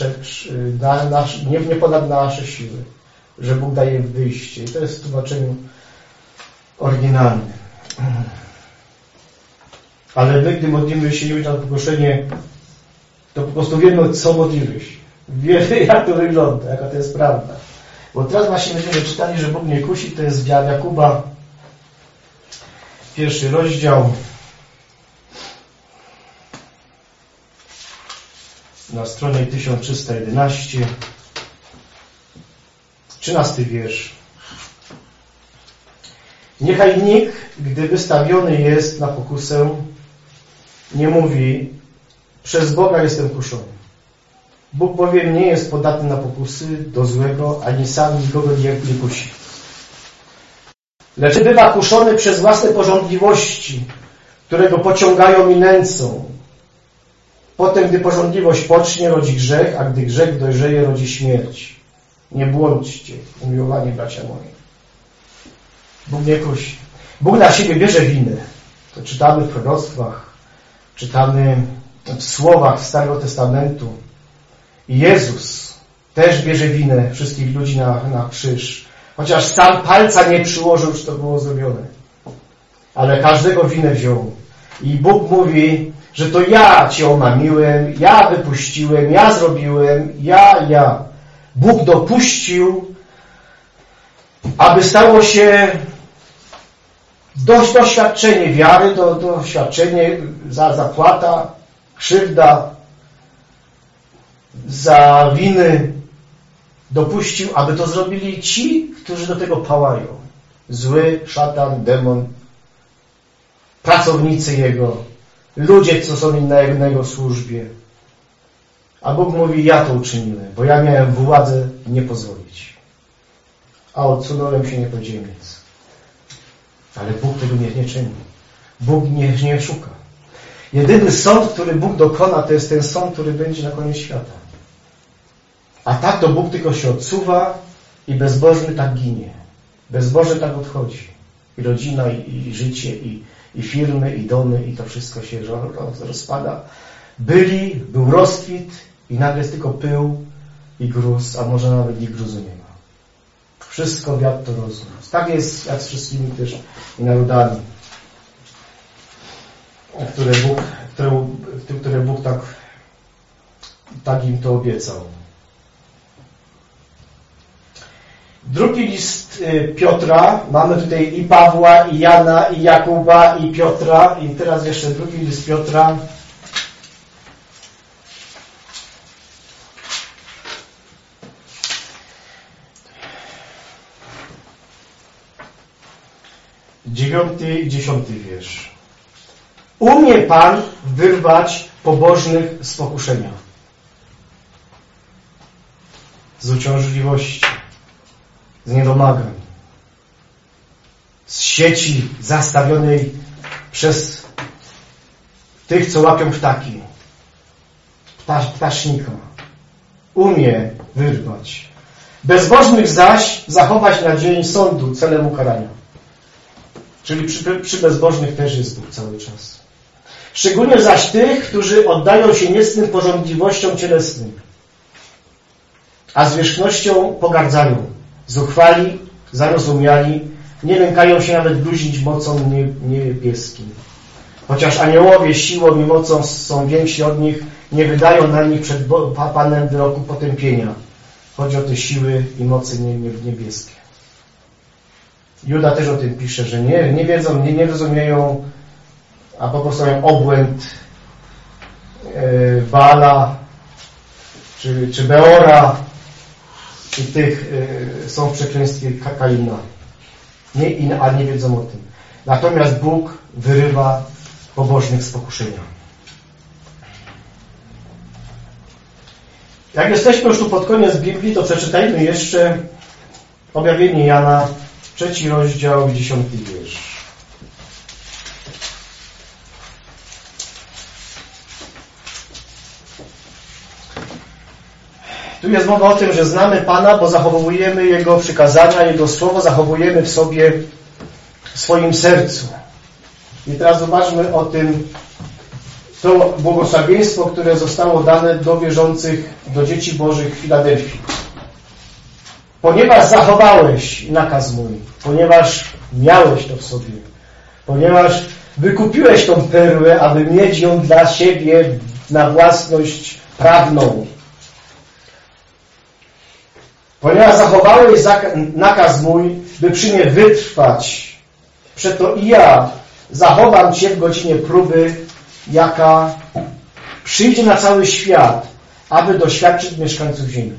nie ponad nasze siły. Że Bóg daje wyjście. I to jest w tłumaczeniu oryginalnym. Ale my, gdy modlimy się na poproszenie, to po prostu wiemy, co modliłeś. Wiemy, jak to wygląda, jaka to jest prawda. Bo teraz właśnie będziemy czytali, że Bóg nie kusi, to jest z Jakuba, 1 rozdział, na stronie 1311, 13 wiersz. Niechaj nikt, gdy wystawiony jest na pokusę, nie mówi: przez Boga jestem kuszony. Bóg bowiem nie jest podatny na pokusy do złego, ani sam nikogo nie kusi. Lecz bywa kuszony przez własne pożądliwości, które go pociągają i nęcą. Potem, gdy pożądliwość pocznie, rodzi grzech, a gdy grzech dojrzeje, rodzi śmierć. Nie błądźcie, umiłowani bracia moi. Bóg nie kusi. Bóg na siebie bierze winę. To czytamy w proroctwach, czytamy w słowach Starego Testamentu. I Jezus też bierze winę wszystkich ludzi na krzyż. Chociaż sam palca nie przyłożył, czy to było zrobione. Ale każdego winę wziął. I Bóg mówi, że to ja Cię omamiłem, ja wypuściłem, ja zrobiłem, ja. Bóg dopuścił, aby stało się doświadczenie wiary, doświadczenie zapłata, krzywda, za winy. Dopuścił, aby to zrobili ci, którzy do tego pałają. Zły, szatan, demon, pracownicy Jego, ludzie, co są na Jego służbie. A Bóg mówi: ja to uczyniłem, bo ja miałem władzę nie pozwolić. A odsunąłem się niepodziemiec. Ale Bóg tego nie czyni. Bóg nie szuka. Jedyny sąd, który Bóg dokona, to jest ten sąd, który będzie na koniec świata. A tak to Bóg tylko się odsuwa i bezbożny tak ginie. Bezbożny tak odchodzi. I rodzina, i życie, i firmy, i domy, i to wszystko się rozpada. Był rozkwit i nagle jest tylko pył i gruz, a może nawet i gruzu nie ma. Wszystko wiatr to rozniósł. Tak jest jak z wszystkimi też narodami, które Bóg tak im to obiecał. Drugi list Piotra, mamy tutaj i Pawła, i Jana, i Jakuba, i Piotra, i teraz jeszcze drugi list Piotra. Dziewiąty i 10 wiersz. Umie Pan wyrwać pobożnych z pokuszenia, z uciążliwości, z niedomagań, z sieci zastawionej przez tych, co łapią ptaki, ptasznika. Umie wyrwać. Bezbożnych zaś zachować na dzień sądu celem ukarania. Czyli przy bezbożnych też jest Bóg cały czas. Szczególnie zaś tych, którzy oddają się niecnym pożądliwościom cielesnym, a zwierzchnością pogardzają, zuchwali, zarozumiali, nie lękają się nawet bluźnić mocą niebieskim. Chociaż aniołowie siłą i mocą są więksi od nich, nie wydają na nich przed Panem wyroku potępienia. Chodzi o te siły i mocy niebieskie. Juda też o tym pisze, że nie wiedzą, nie rozumieją, a po prostu mają obłęd Baala czy Beora i tych są w przekleństwie Kaina. A nie wiedzą o tym. Natomiast Bóg wyrywa pobożnych z pokuszenia. Jak jesteśmy już tu pod koniec Biblii, to przeczytajmy jeszcze Objawienie Jana, 3 rozdział, 10 wiersz. Tu jest mowa o tym, że znamy Pana, bo zachowujemy Jego przykazania, Jego słowo zachowujemy w sobie, w swoim sercu. I teraz zobaczmy o tym, to błogosławieństwo, które zostało dane do wierzących, do dzieci Bożych w Filadelfii. Ponieważ zachowałeś nakaz mój, ponieważ miałeś to w sobie, ponieważ wykupiłeś tą perłę, aby mieć ją dla siebie na własność prawną. Ponieważ zachowałeś nakaz mój, by przy mnie wytrwać, przeto i ja zachowam Cię w godzinie próby, jaka przyjdzie na cały świat, aby doświadczyć mieszkańców ziemi.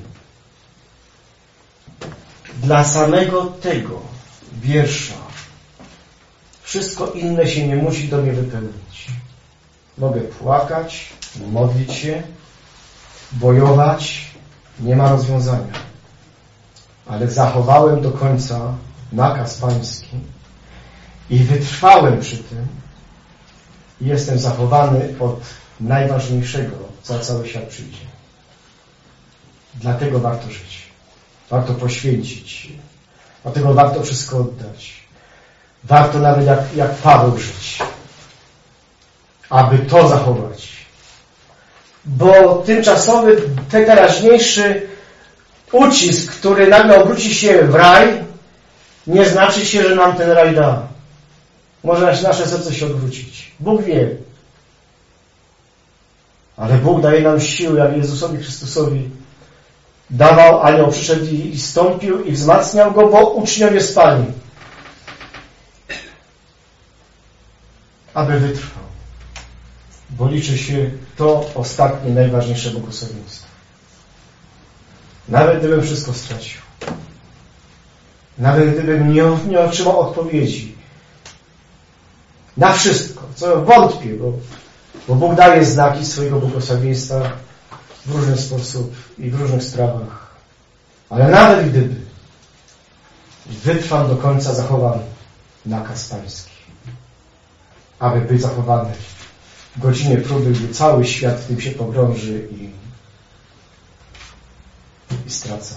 Dla samego tego wiersza wszystko inne się nie musi do mnie wypełnić. Mogę płakać, modlić się, bojować, nie ma rozwiązania. Ale zachowałem do końca nakaz pański i wytrwałem przy tym i jestem zachowany od najważniejszego, co cały świat przyjdzie. Dlatego warto żyć. Warto poświęcić się. Dlatego warto wszystko oddać. Warto nawet jak Paweł żyć. Aby to zachować. Bo tymczasowy, teraźniejszy ucisk, który nagle obróci się w raj, nie znaczy się, że nam ten raj da. Może nasze serce się odwrócić. Bóg wie. Ale Bóg daje nam siłę, jak Jezusowi Chrystusowi dawał, anioł przyszedł i stąpił i wzmacniał go, bo uczniowie spali. Aby wytrwał. Bo liczy się to ostatnie, najważniejsze błogosławieństwo. Nawet gdybym wszystko stracił. Nawet gdybym nie otrzymał odpowiedzi. Na wszystko. Co wątpię, bo Bóg daje znaki swojego błogosławieństwa w różny sposób i w różnych sprawach. Ale nawet gdyby wytrwam do końca, zachowam nakaz pański. Aby być zachowany w godzinie próby, gdy cały świat w tym się pogrąży i stracam.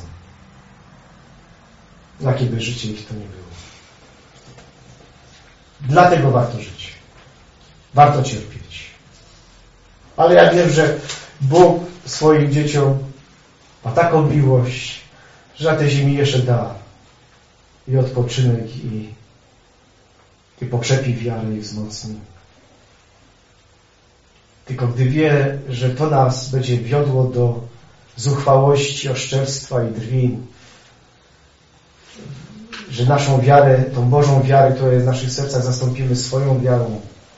Jakie by życie ich to nie było. Dlatego warto żyć. Warto cierpieć. Ale ja wiem, że Bóg swoim dzieciom ma taką miłość, że na tej ziemi jeszcze da i odpoczynek i pokrzepi wiarę i wzmocni. Tylko gdy wie, że to nas będzie wiodło do zuchwałości, oszczerstwa i drwin, że naszą wiarę, tą Bożą wiarę, która jest w naszych sercach, zastąpimy swoją wiarą,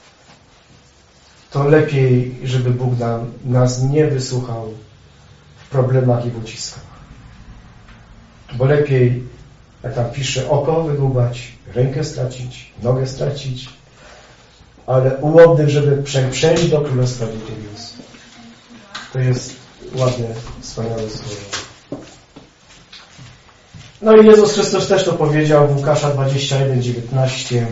to lepiej, żeby Bóg nas nie wysłuchał w problemach i w uciskach. Bo lepiej, jak tam pisze, oko wydłubać, rękę stracić, nogę stracić, ale ułomnych, żeby przejść do Królestwa Niebios. To jest ładne, wspaniałe słowo. No i Jezus Chrystus też to powiedział w Łukasza 21:19.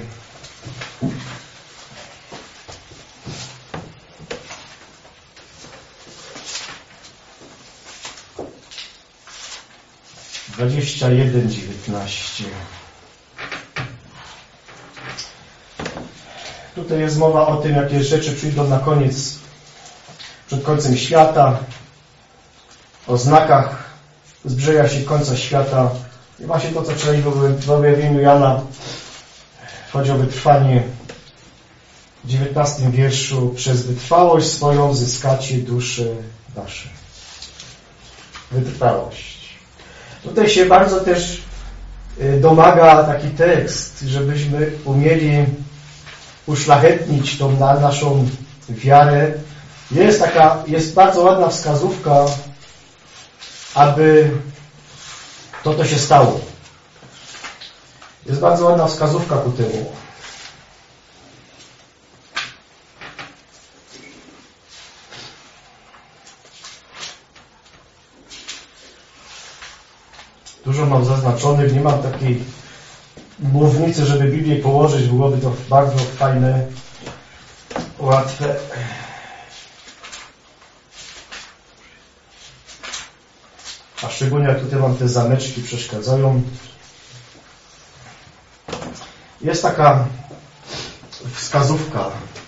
Tutaj jest mowa o tym, jakie rzeczy przyjdą na koniec, przed końcem świata, o znakach zbliżania się końca świata. I właśnie to, co czytaliśmy w objawieniu Jana, chodzi o wytrwanie. W 19 wierszu: przez wytrwałość swoją zyskacie dusze wasze. Wytrwałość. Tutaj się bardzo też domaga taki tekst, żebyśmy umieli uszlachetnić tą naszą wiarę. Jest bardzo ładna wskazówka, aby to się stało. Jest bardzo ładna wskazówka ku temu. Dużo mam zaznaczonych, nie mam takiej mównicy, żeby Biblię położyć, byłoby to bardzo fajne, łatwe. A szczególnie jak tutaj mam te zameczki, przeszkadzają. Jest taka wskazówka.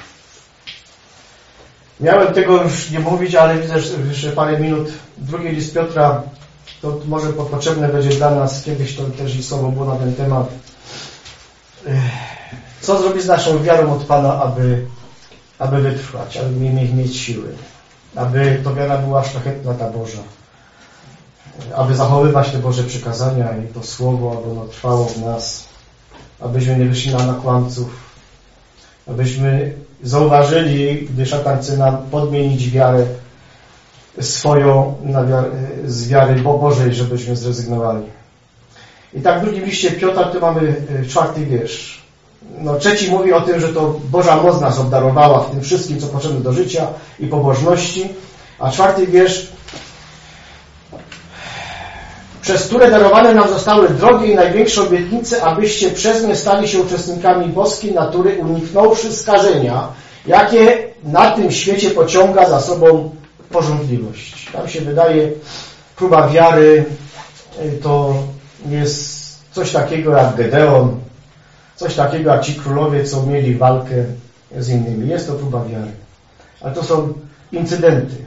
Miałem tego już nie mówić, ale widzę, że jeszcze parę minut. Drugi list Piotra, to może potrzebne będzie dla nas, kiedyś to też i słowo było na ten temat. Co zrobić z naszą wiarą od Pana, aby wytrwać, aby mieć siły, aby to wiara była szlachetna ta Boża, aby zachowywać te Boże przykazania i to Słowo, aby ono trwało w nas, abyśmy nie wyszli na kłamców, abyśmy zauważyli, gdy szatan chce nam podmienić wiarę swoją z wiary Bożej, żebyśmy zrezygnowali. I tak w drugim liście Piotra, tu mamy 4 wiersz. No, 3 mówi o tym, że to Boża moc nas obdarowała w tym wszystkim, co potrzebne do życia i pobożności. A 4 wiersz: przez które darowane nam zostały drogie i największe obietnice, abyście przez nie stali się uczestnikami boskiej natury, uniknąwszy skażenia, jakie na tym świecie pociąga za sobą pożądliwość. Tam się wydaje, próba wiary to jest coś takiego jak Gedeon, coś takiego jak ci królowie, co mieli walkę z innymi. Jest to próba wiary. Ale to są incydenty,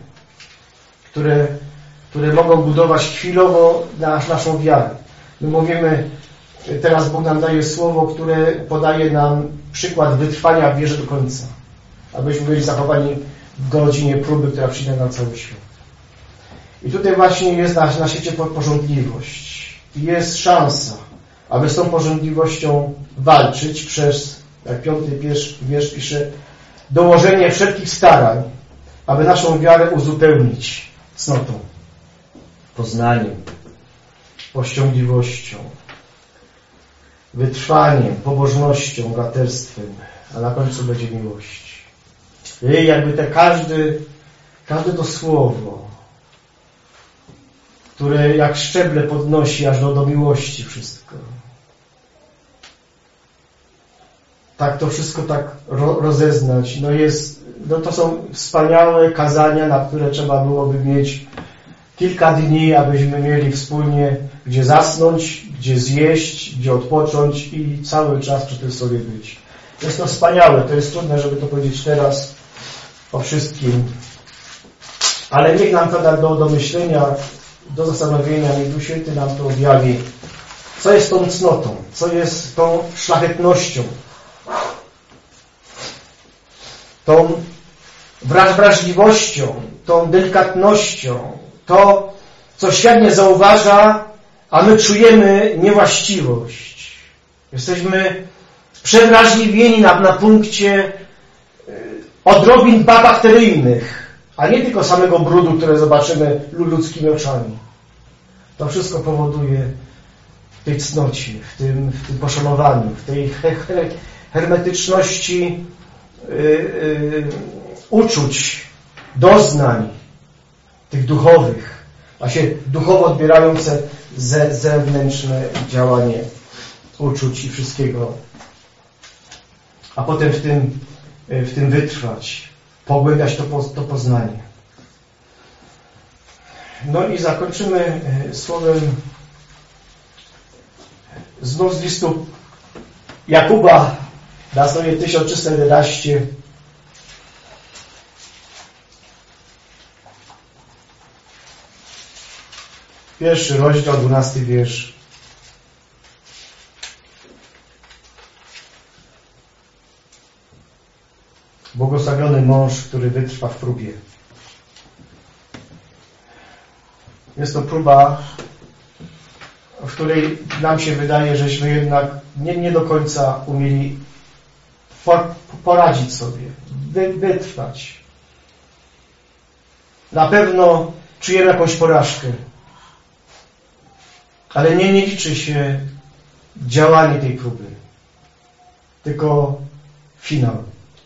które mogą budować chwilowo naszą wiarę. My mówimy, teraz Bóg nam daje słowo, które podaje nam przykład wytrwania w wierze do końca. Abyśmy byli zachowani w godzinie próby, która przyjdzie na cały świat. I tutaj właśnie jest na świecie pożądliwość. I jest szansa, aby z tą pożądliwością walczyć przez, jak 5 wiersz pisze, dołożenie wszelkich starań, aby naszą wiarę uzupełnić cnotą, poznaniem, powściągliwością, wytrwaniem, pobożnością, braterstwem, a na końcu będzie miłość. I jakby każde to słowo, które jak szczeble podnosi aż do miłości wszystko. Tak to wszystko tak rozeznać. To są wspaniałe kazania, na które trzeba byłoby mieć kilka dni, abyśmy mieli wspólnie gdzie zasnąć, gdzie zjeść, gdzie odpocząć i cały czas przy tym sobie być. Jest to wspaniałe, to jest trudne, żeby to powiedzieć teraz o wszystkim. Ale niech nam to da do myślenia, do zastanowienia, niech Duch Święty nam to objawi. Co jest tą cnotą? Co jest tą szlachetnością? Tą wrażliwością, tą delikatnością, to, co świat nie zauważa, a my czujemy niewłaściwość. Jesteśmy przewrażliwieni na punkcie odrobin bakteryjnych, a nie tylko samego brudu, które zobaczymy ludzkimi oczami. To wszystko powoduje w tej cnocie, w tym poszanowaniu, w tej hermetyczności uczuć, doznań tych duchowych, właśnie duchowo odbierające zewnętrzne działanie uczuć i wszystkiego. A potem w tym wytrwać, pogłębiać to poznanie. No i zakończymy słowem znów z listu Jakuba na stronie 1311. Pierwszy rozdział, 12 wiersz. Błogosławiony mąż, który wytrwa w próbie. Jest to próba, w której nam się wydaje, żeśmy jednak nie do końca umieli poradzić sobie, wytrwać. Na pewno czujemy jakąś porażkę, ale nie liczy się działanie tej próby, tylko finał.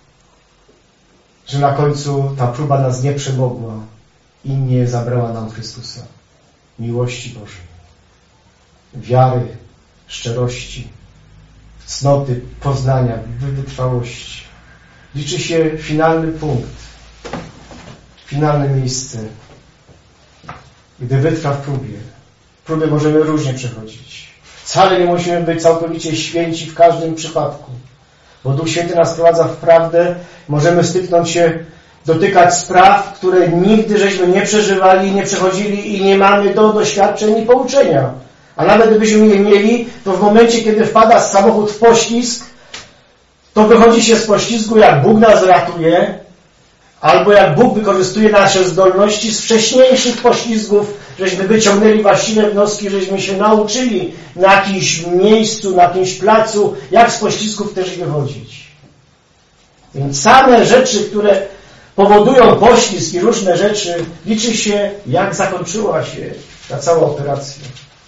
Że na końcu ta próba nas nie przemogła i nie zabrała nam Chrystusa, miłości Bożej, wiary, szczerości, cnoty, poznania, wytrwałości. Liczy się finalny punkt, finalne miejsce, gdy wytrwa w próbie. Próby możemy różnie przechodzić. Wcale nie musimy być całkowicie święci w każdym przypadku, bo Duch Święty nas prowadza w prawdę. Możemy styknąć się, dotykać spraw, które nigdy żeśmy nie przeżywali, nie przechodzili i nie mamy do doświadczeń i pouczenia. A nawet gdybyśmy je mieli, to w momencie, kiedy wpada samochód w poślizg, to wychodzi się z poślizgu, jak Bóg nas ratuje, albo jak Bóg wykorzystuje nasze zdolności z wcześniejszych poślizgów, żeśmy wyciągnęli właściwe wnioski, żeśmy się nauczyli na jakimś miejscu, na jakimś placu, jak z poślizgów też wychodzić. Więc same rzeczy, które powodują poślizg i różne rzeczy, liczy się, jak zakończyła się ta cała operacja.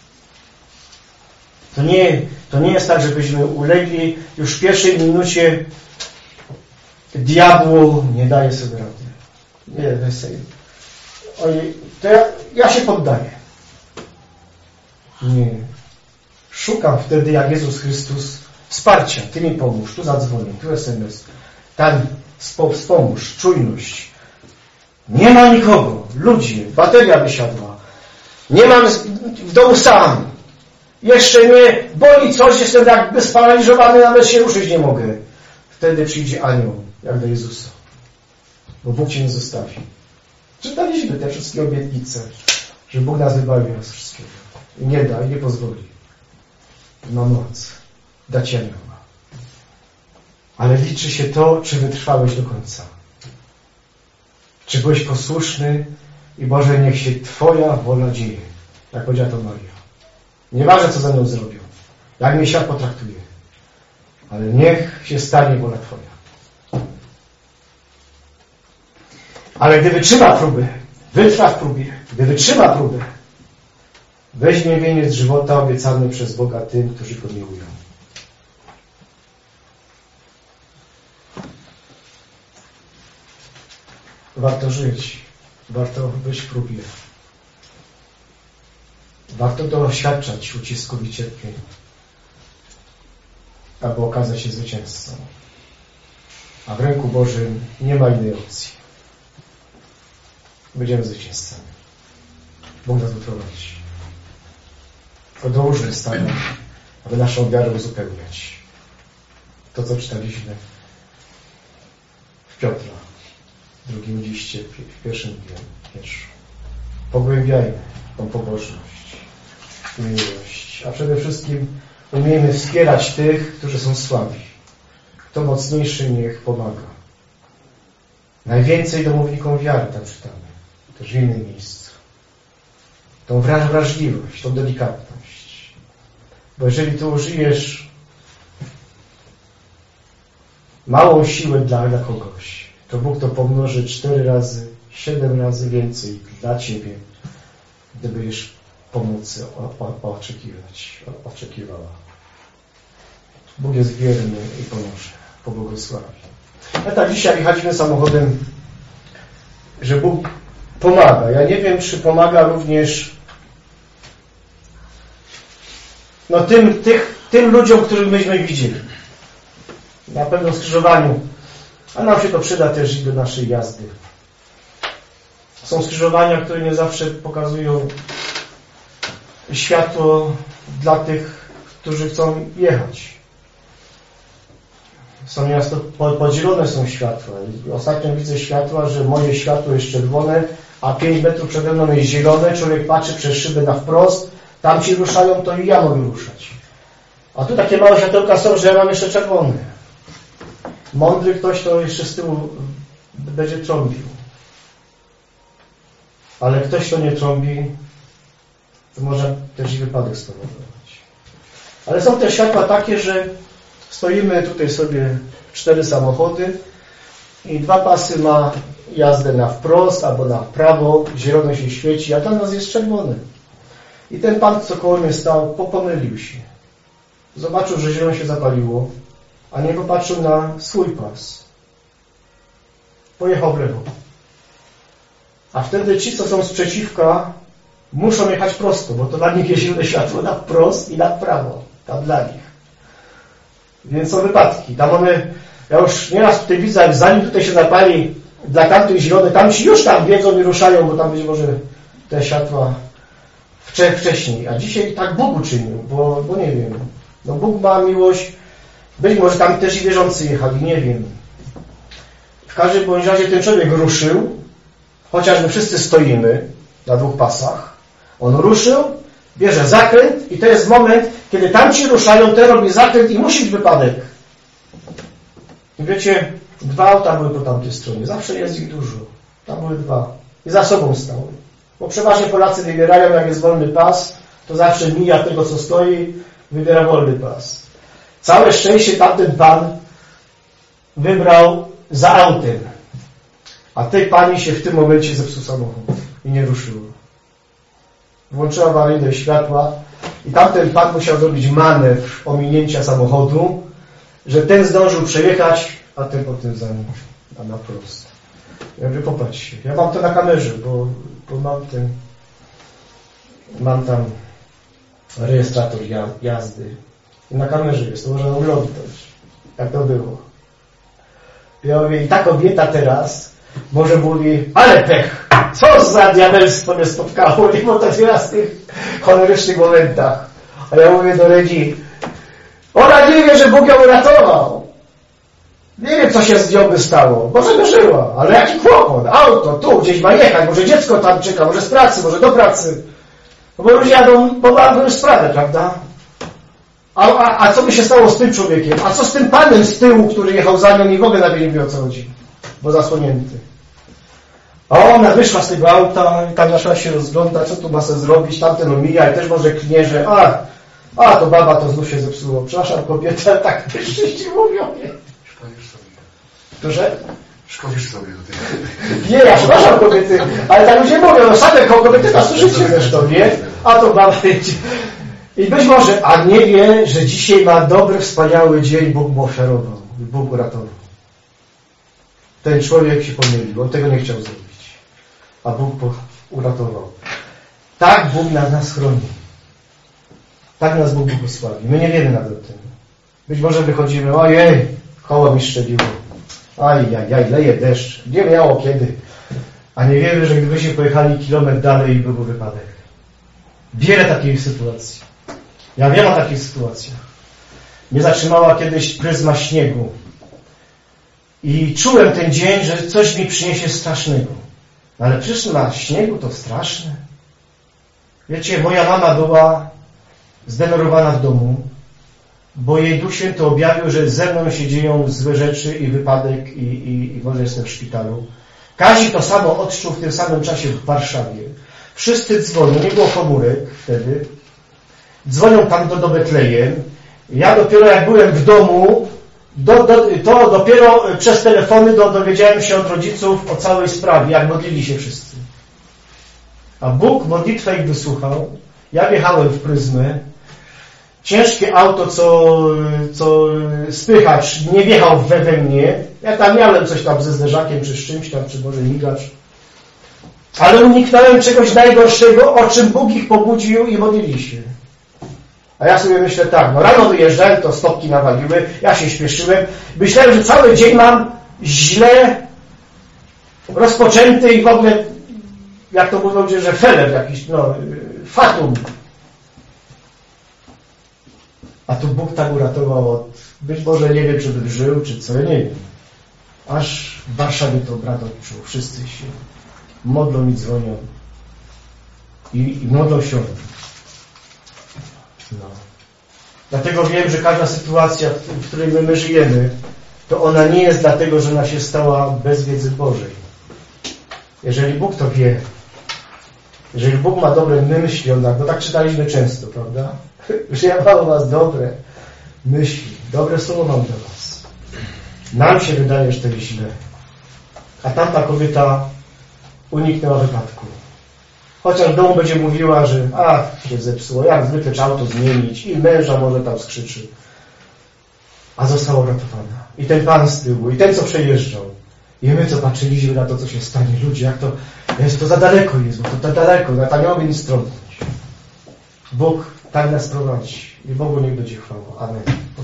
To nie jest tak, żebyśmy ulegli już w pierwszej minucie diabłu, nie daje sobie rady. Nie, ojej, to ja się poddaję. Nie. Szukam wtedy, jak Jezus Chrystus, wsparcia. Ty mi pomóż, tu zadzwonię, tu SMS. Tam wspomóż, czujność. Nie ma nikogo. Ludzie, bateria wysiadła. Nie mam w domu sam. Jeszcze mnie boli coś, jestem jakby sparaliżowany, nawet się ruszyć nie mogę. Wtedy przyjdzie anioł, jak do Jezusa. Bo Bóg Cię nie zostawi. Czytaliśmy te wszystkie obietnice, że Bóg nas wybawi z wszystkiego. I nie da, i nie pozwoli. Ma moc dać anioła. Ale liczy się to, czy wytrwałeś do końca. Czy byłeś posłuszny i Boże, niech się Twoja wola dzieje. Jak powiedziała to Maria. Nieważne, co ze mną zrobią. Jak mnie świat potraktuje. Ale niech się stanie wola Twoja. Ale gdy wytrzyma próby, wytrwa w próbie, gdy wytrzyma próbę, weźmie wieniec żywota obiecany przez Boga tym, którzy Go miłują. Warto żyć. Warto być w próbie. Warto doświadczać ucisków i cierpień, aby okazać się zwycięzcą. A w ręku Bożym nie ma innej opcji. Będziemy zwycięzcami. Bóg nas wyprowadzi. To dąży stale, aby naszą wiarę uzupełniać. To, co czytaliśmy w Piotra, w drugim liście, w pierwszym wierszu. Pogłębiajmy tą pobożność, miłość, a przede wszystkim umiejmy wspierać tych, którzy są słabi. Kto mocniejszy, niech pomaga. Najwięcej domownikom wiary tam czytamy, też w innym miejscu. Tą wrażliwość, tą delikatność. Bo jeżeli Ty użyjesz małą siłę dla kogoś, to Bóg to pomnoży 4 razy, 7 razy więcej dla Ciebie, gdy będziesz pomocy oczekiwała. Bóg jest wierny i pomoże, pobłogosławi. Ja tak dzisiaj jechaliśmy samochodem, że Bóg pomaga. Ja nie wiem, czy pomaga również tym ludziom, których myśmy widzieli. Na pewnym skrzyżowaniu. A nam się to przyda też i do naszej jazdy. Są skrzyżowania, które nie zawsze pokazują światło dla tych, którzy chcą jechać. Są miasto podzielone są światła. Ostatnio widzę światła, że moje światło jest czerwone, a 5 metrów przede mną jest zielone. Człowiek patrzy przez szybę na wprost. Tam ci ruszają, to i ja mogę ruszać. A tu takie małe światełka są, że ja mam jeszcze czerwone. Mądry ktoś to jeszcze z tyłu będzie trąbił. Ale ktoś, kto nie trąbi, to może też i wypadek spowodować. Ale są te światła takie, że stoimy tutaj sobie 4 samochody i 2 pasy ma jazdę na wprost albo na prawo, zielone się świeci, a dla nas jest czerwony. I ten pan, co koło mnie stał, pomylił się. Zobaczył, że zielone się zapaliło, a nie popatrzył na swój pas. Pojechał w lewo. A wtedy ci, co są sprzeciwka, muszą jechać prosto, bo to dla nich jest zielone światło na wprost i na prawo. Tam dla nich. Więc są wypadki. Tam one, ja już nieraz tutaj widzę, jak zanim tutaj się zapali dla tamtych zielone, tam ci już tam biegą i ruszają, bo tam być może te światła wcześniej. A dzisiaj tak Bóg uczynił, bo nie wiem. No Bóg ma miłość. Być może tam też i wierzący jechali, nie wiem. W każdym bądź razie ten człowiek ruszył, chociaż my wszyscy stoimy na 2 pasach. On ruszył, bierze zakręt i to jest moment, kiedy tamci ruszają, ten robi zakręt i musi być wypadek. I wiecie, 2 auta były po tamtej stronie. Zawsze jest ich dużo. Tam były 2. I za sobą stały. Bo przeważnie Polacy wybierają, jak jest wolny pas, to zawsze mija tego, co stoi, wybiera wolny pas. Całe szczęście tamten pan wybrał za autem. A tej pani się w tym momencie zepsuł samochód i nie ruszyło. Włączyła awaryjne światła i tamten pan musiał zrobić manewr ominięcia samochodu, że ten zdążył przejechać, a ten potem za nim, a na prost. Ja mówię, popatrzcie, ja mam to na kamerze, bo mam tam rejestrator jazdy i na kamerze jest, to można oglądać, jak to było. Ja mówię, i ta kobieta teraz może mówi, ale pech, co za diabelstwo mnie spotkało, nie było tak raz w tych cholerycznych momentach. A ja mówię do Redzi, ona nie wie, że Bóg ją uratował. Nie wiem, co się z nią by stało. Może by żyła, ale jaki kłopot. Auto, tu, gdzieś ma jechać, może dziecko tam czeka, może z pracy, może do pracy. No bo ludzie jadą, bo mamy już sprawę, prawda? A co by się stało z tym człowiekiem? A co z tym panem z tyłu, który jechał za nią i w ogóle nawet nie wie, o co chodzi? Bo zasłonięty. A ona wyszła z tego auta i tam zaczęła się rozglądać, co tu ma sobie zrobić, tamten omija i też może knie, że a to baba to znów się zepsuło. Przepraszam kobietę, tak wszyscy mówią, nie? Szkodzisz sobie. Proszę? Szkodzisz sobie do tej. Nie, ja przepraszam kobiety, ale tak ludzie mówią, no same kobiety to słyszycie zresztą, nie? A to baba wiecie. I być może, a nie wie, że dzisiaj ma dobry, wspaniały dzień, Bóg mu ofiarował, Bóg uratował. Ten człowiek się pomylił, on tego nie chciał zrobić, a Bóg uratował. Tak Bóg nas chroni. Tak nas Bóg błogosławi. My nie wiemy nawet o tym. Być może wychodzimy, ojej, koło mi strzeliło. Ajajaj, leje deszcz. Nie miało kiedy. A nie wiemy, że gdybyśmy pojechali kilometr dalej i byłby wypadek. Wiele takich sytuacji. Ja wiem o takich sytuacjach. Mnie zatrzymała kiedyś pryzma śniegu. I czułem ten dzień, że coś mi przyniesie strasznego. Ale pryzma śniegu to straszne. Wiecie, moja mama była zdenerwowana w domu, bo jej Duch Święty objawił, że ze mną się dzieją złe rzeczy i wypadek i może jestem w szpitalu. Kazik to samo odczuł w tym samym czasie w Warszawie. Wszyscy dzwonią, nie było komórek wtedy. Dzwonią tam do Betlejem. Ja dopiero jak byłem w domu, to dopiero przez telefony dowiedziałem się od rodziców o całej sprawie, jak modlili się wszyscy. A Bóg modlitwę ich wysłuchał. Ja wjechałem w pryzmę. Ciężkie auto, co spychacz nie wjechał we mnie. Ja tam miałem coś tam ze zderzakiem, czy z czymś tam, czy może migacz. Ale uniknąłem czegoś najgorszego, o czym Bóg ich pobudził i modlili się. A ja sobie myślę tak, no rano wyjeżdżałem, to stopki nawaliły, ja się śpieszyłem. Myślałem, że cały dzień mam źle rozpoczęty i w ogóle, jak to mówią, że feler jakiś, fatum. A tu Bóg tak uratował od, być może nie wiem, czy bym żył, czy co, ja nie wiem. Aż w Warszawie to brat odczuł. Wszyscy się modlą i dzwonią. I modlą się. No. Dlatego wiem, że każda sytuacja, w której my żyjemy, to ona nie jest dlatego, że ona się stała bez wiedzy Bożej. Jeżeli Bóg to wie, jeżeli Bóg ma dobre myśli o nas, bo tak czytaliśmy często, prawda? Że ja mam o was dobre myśli, dobre słowo mam dla was. Nam się wydaje, że to jest źle. A tamta kobieta uniknęła wypadku. Chociaż w domu będzie mówiła, że się zepsuło, jak zwykle trzeba auto zmienić i męża może tam skrzyczy. A została uratowana. I ten pan z tyłu, i ten, co przejeżdżał. I my, co patrzyliśmy na to, co się stanie. Ludzie, jak to za daleko jest, bo to tak daleko, ja tam nie mogę nic trąbić. Bóg tak nas prowadzi. I Bogu niech będzie chwała. Amen.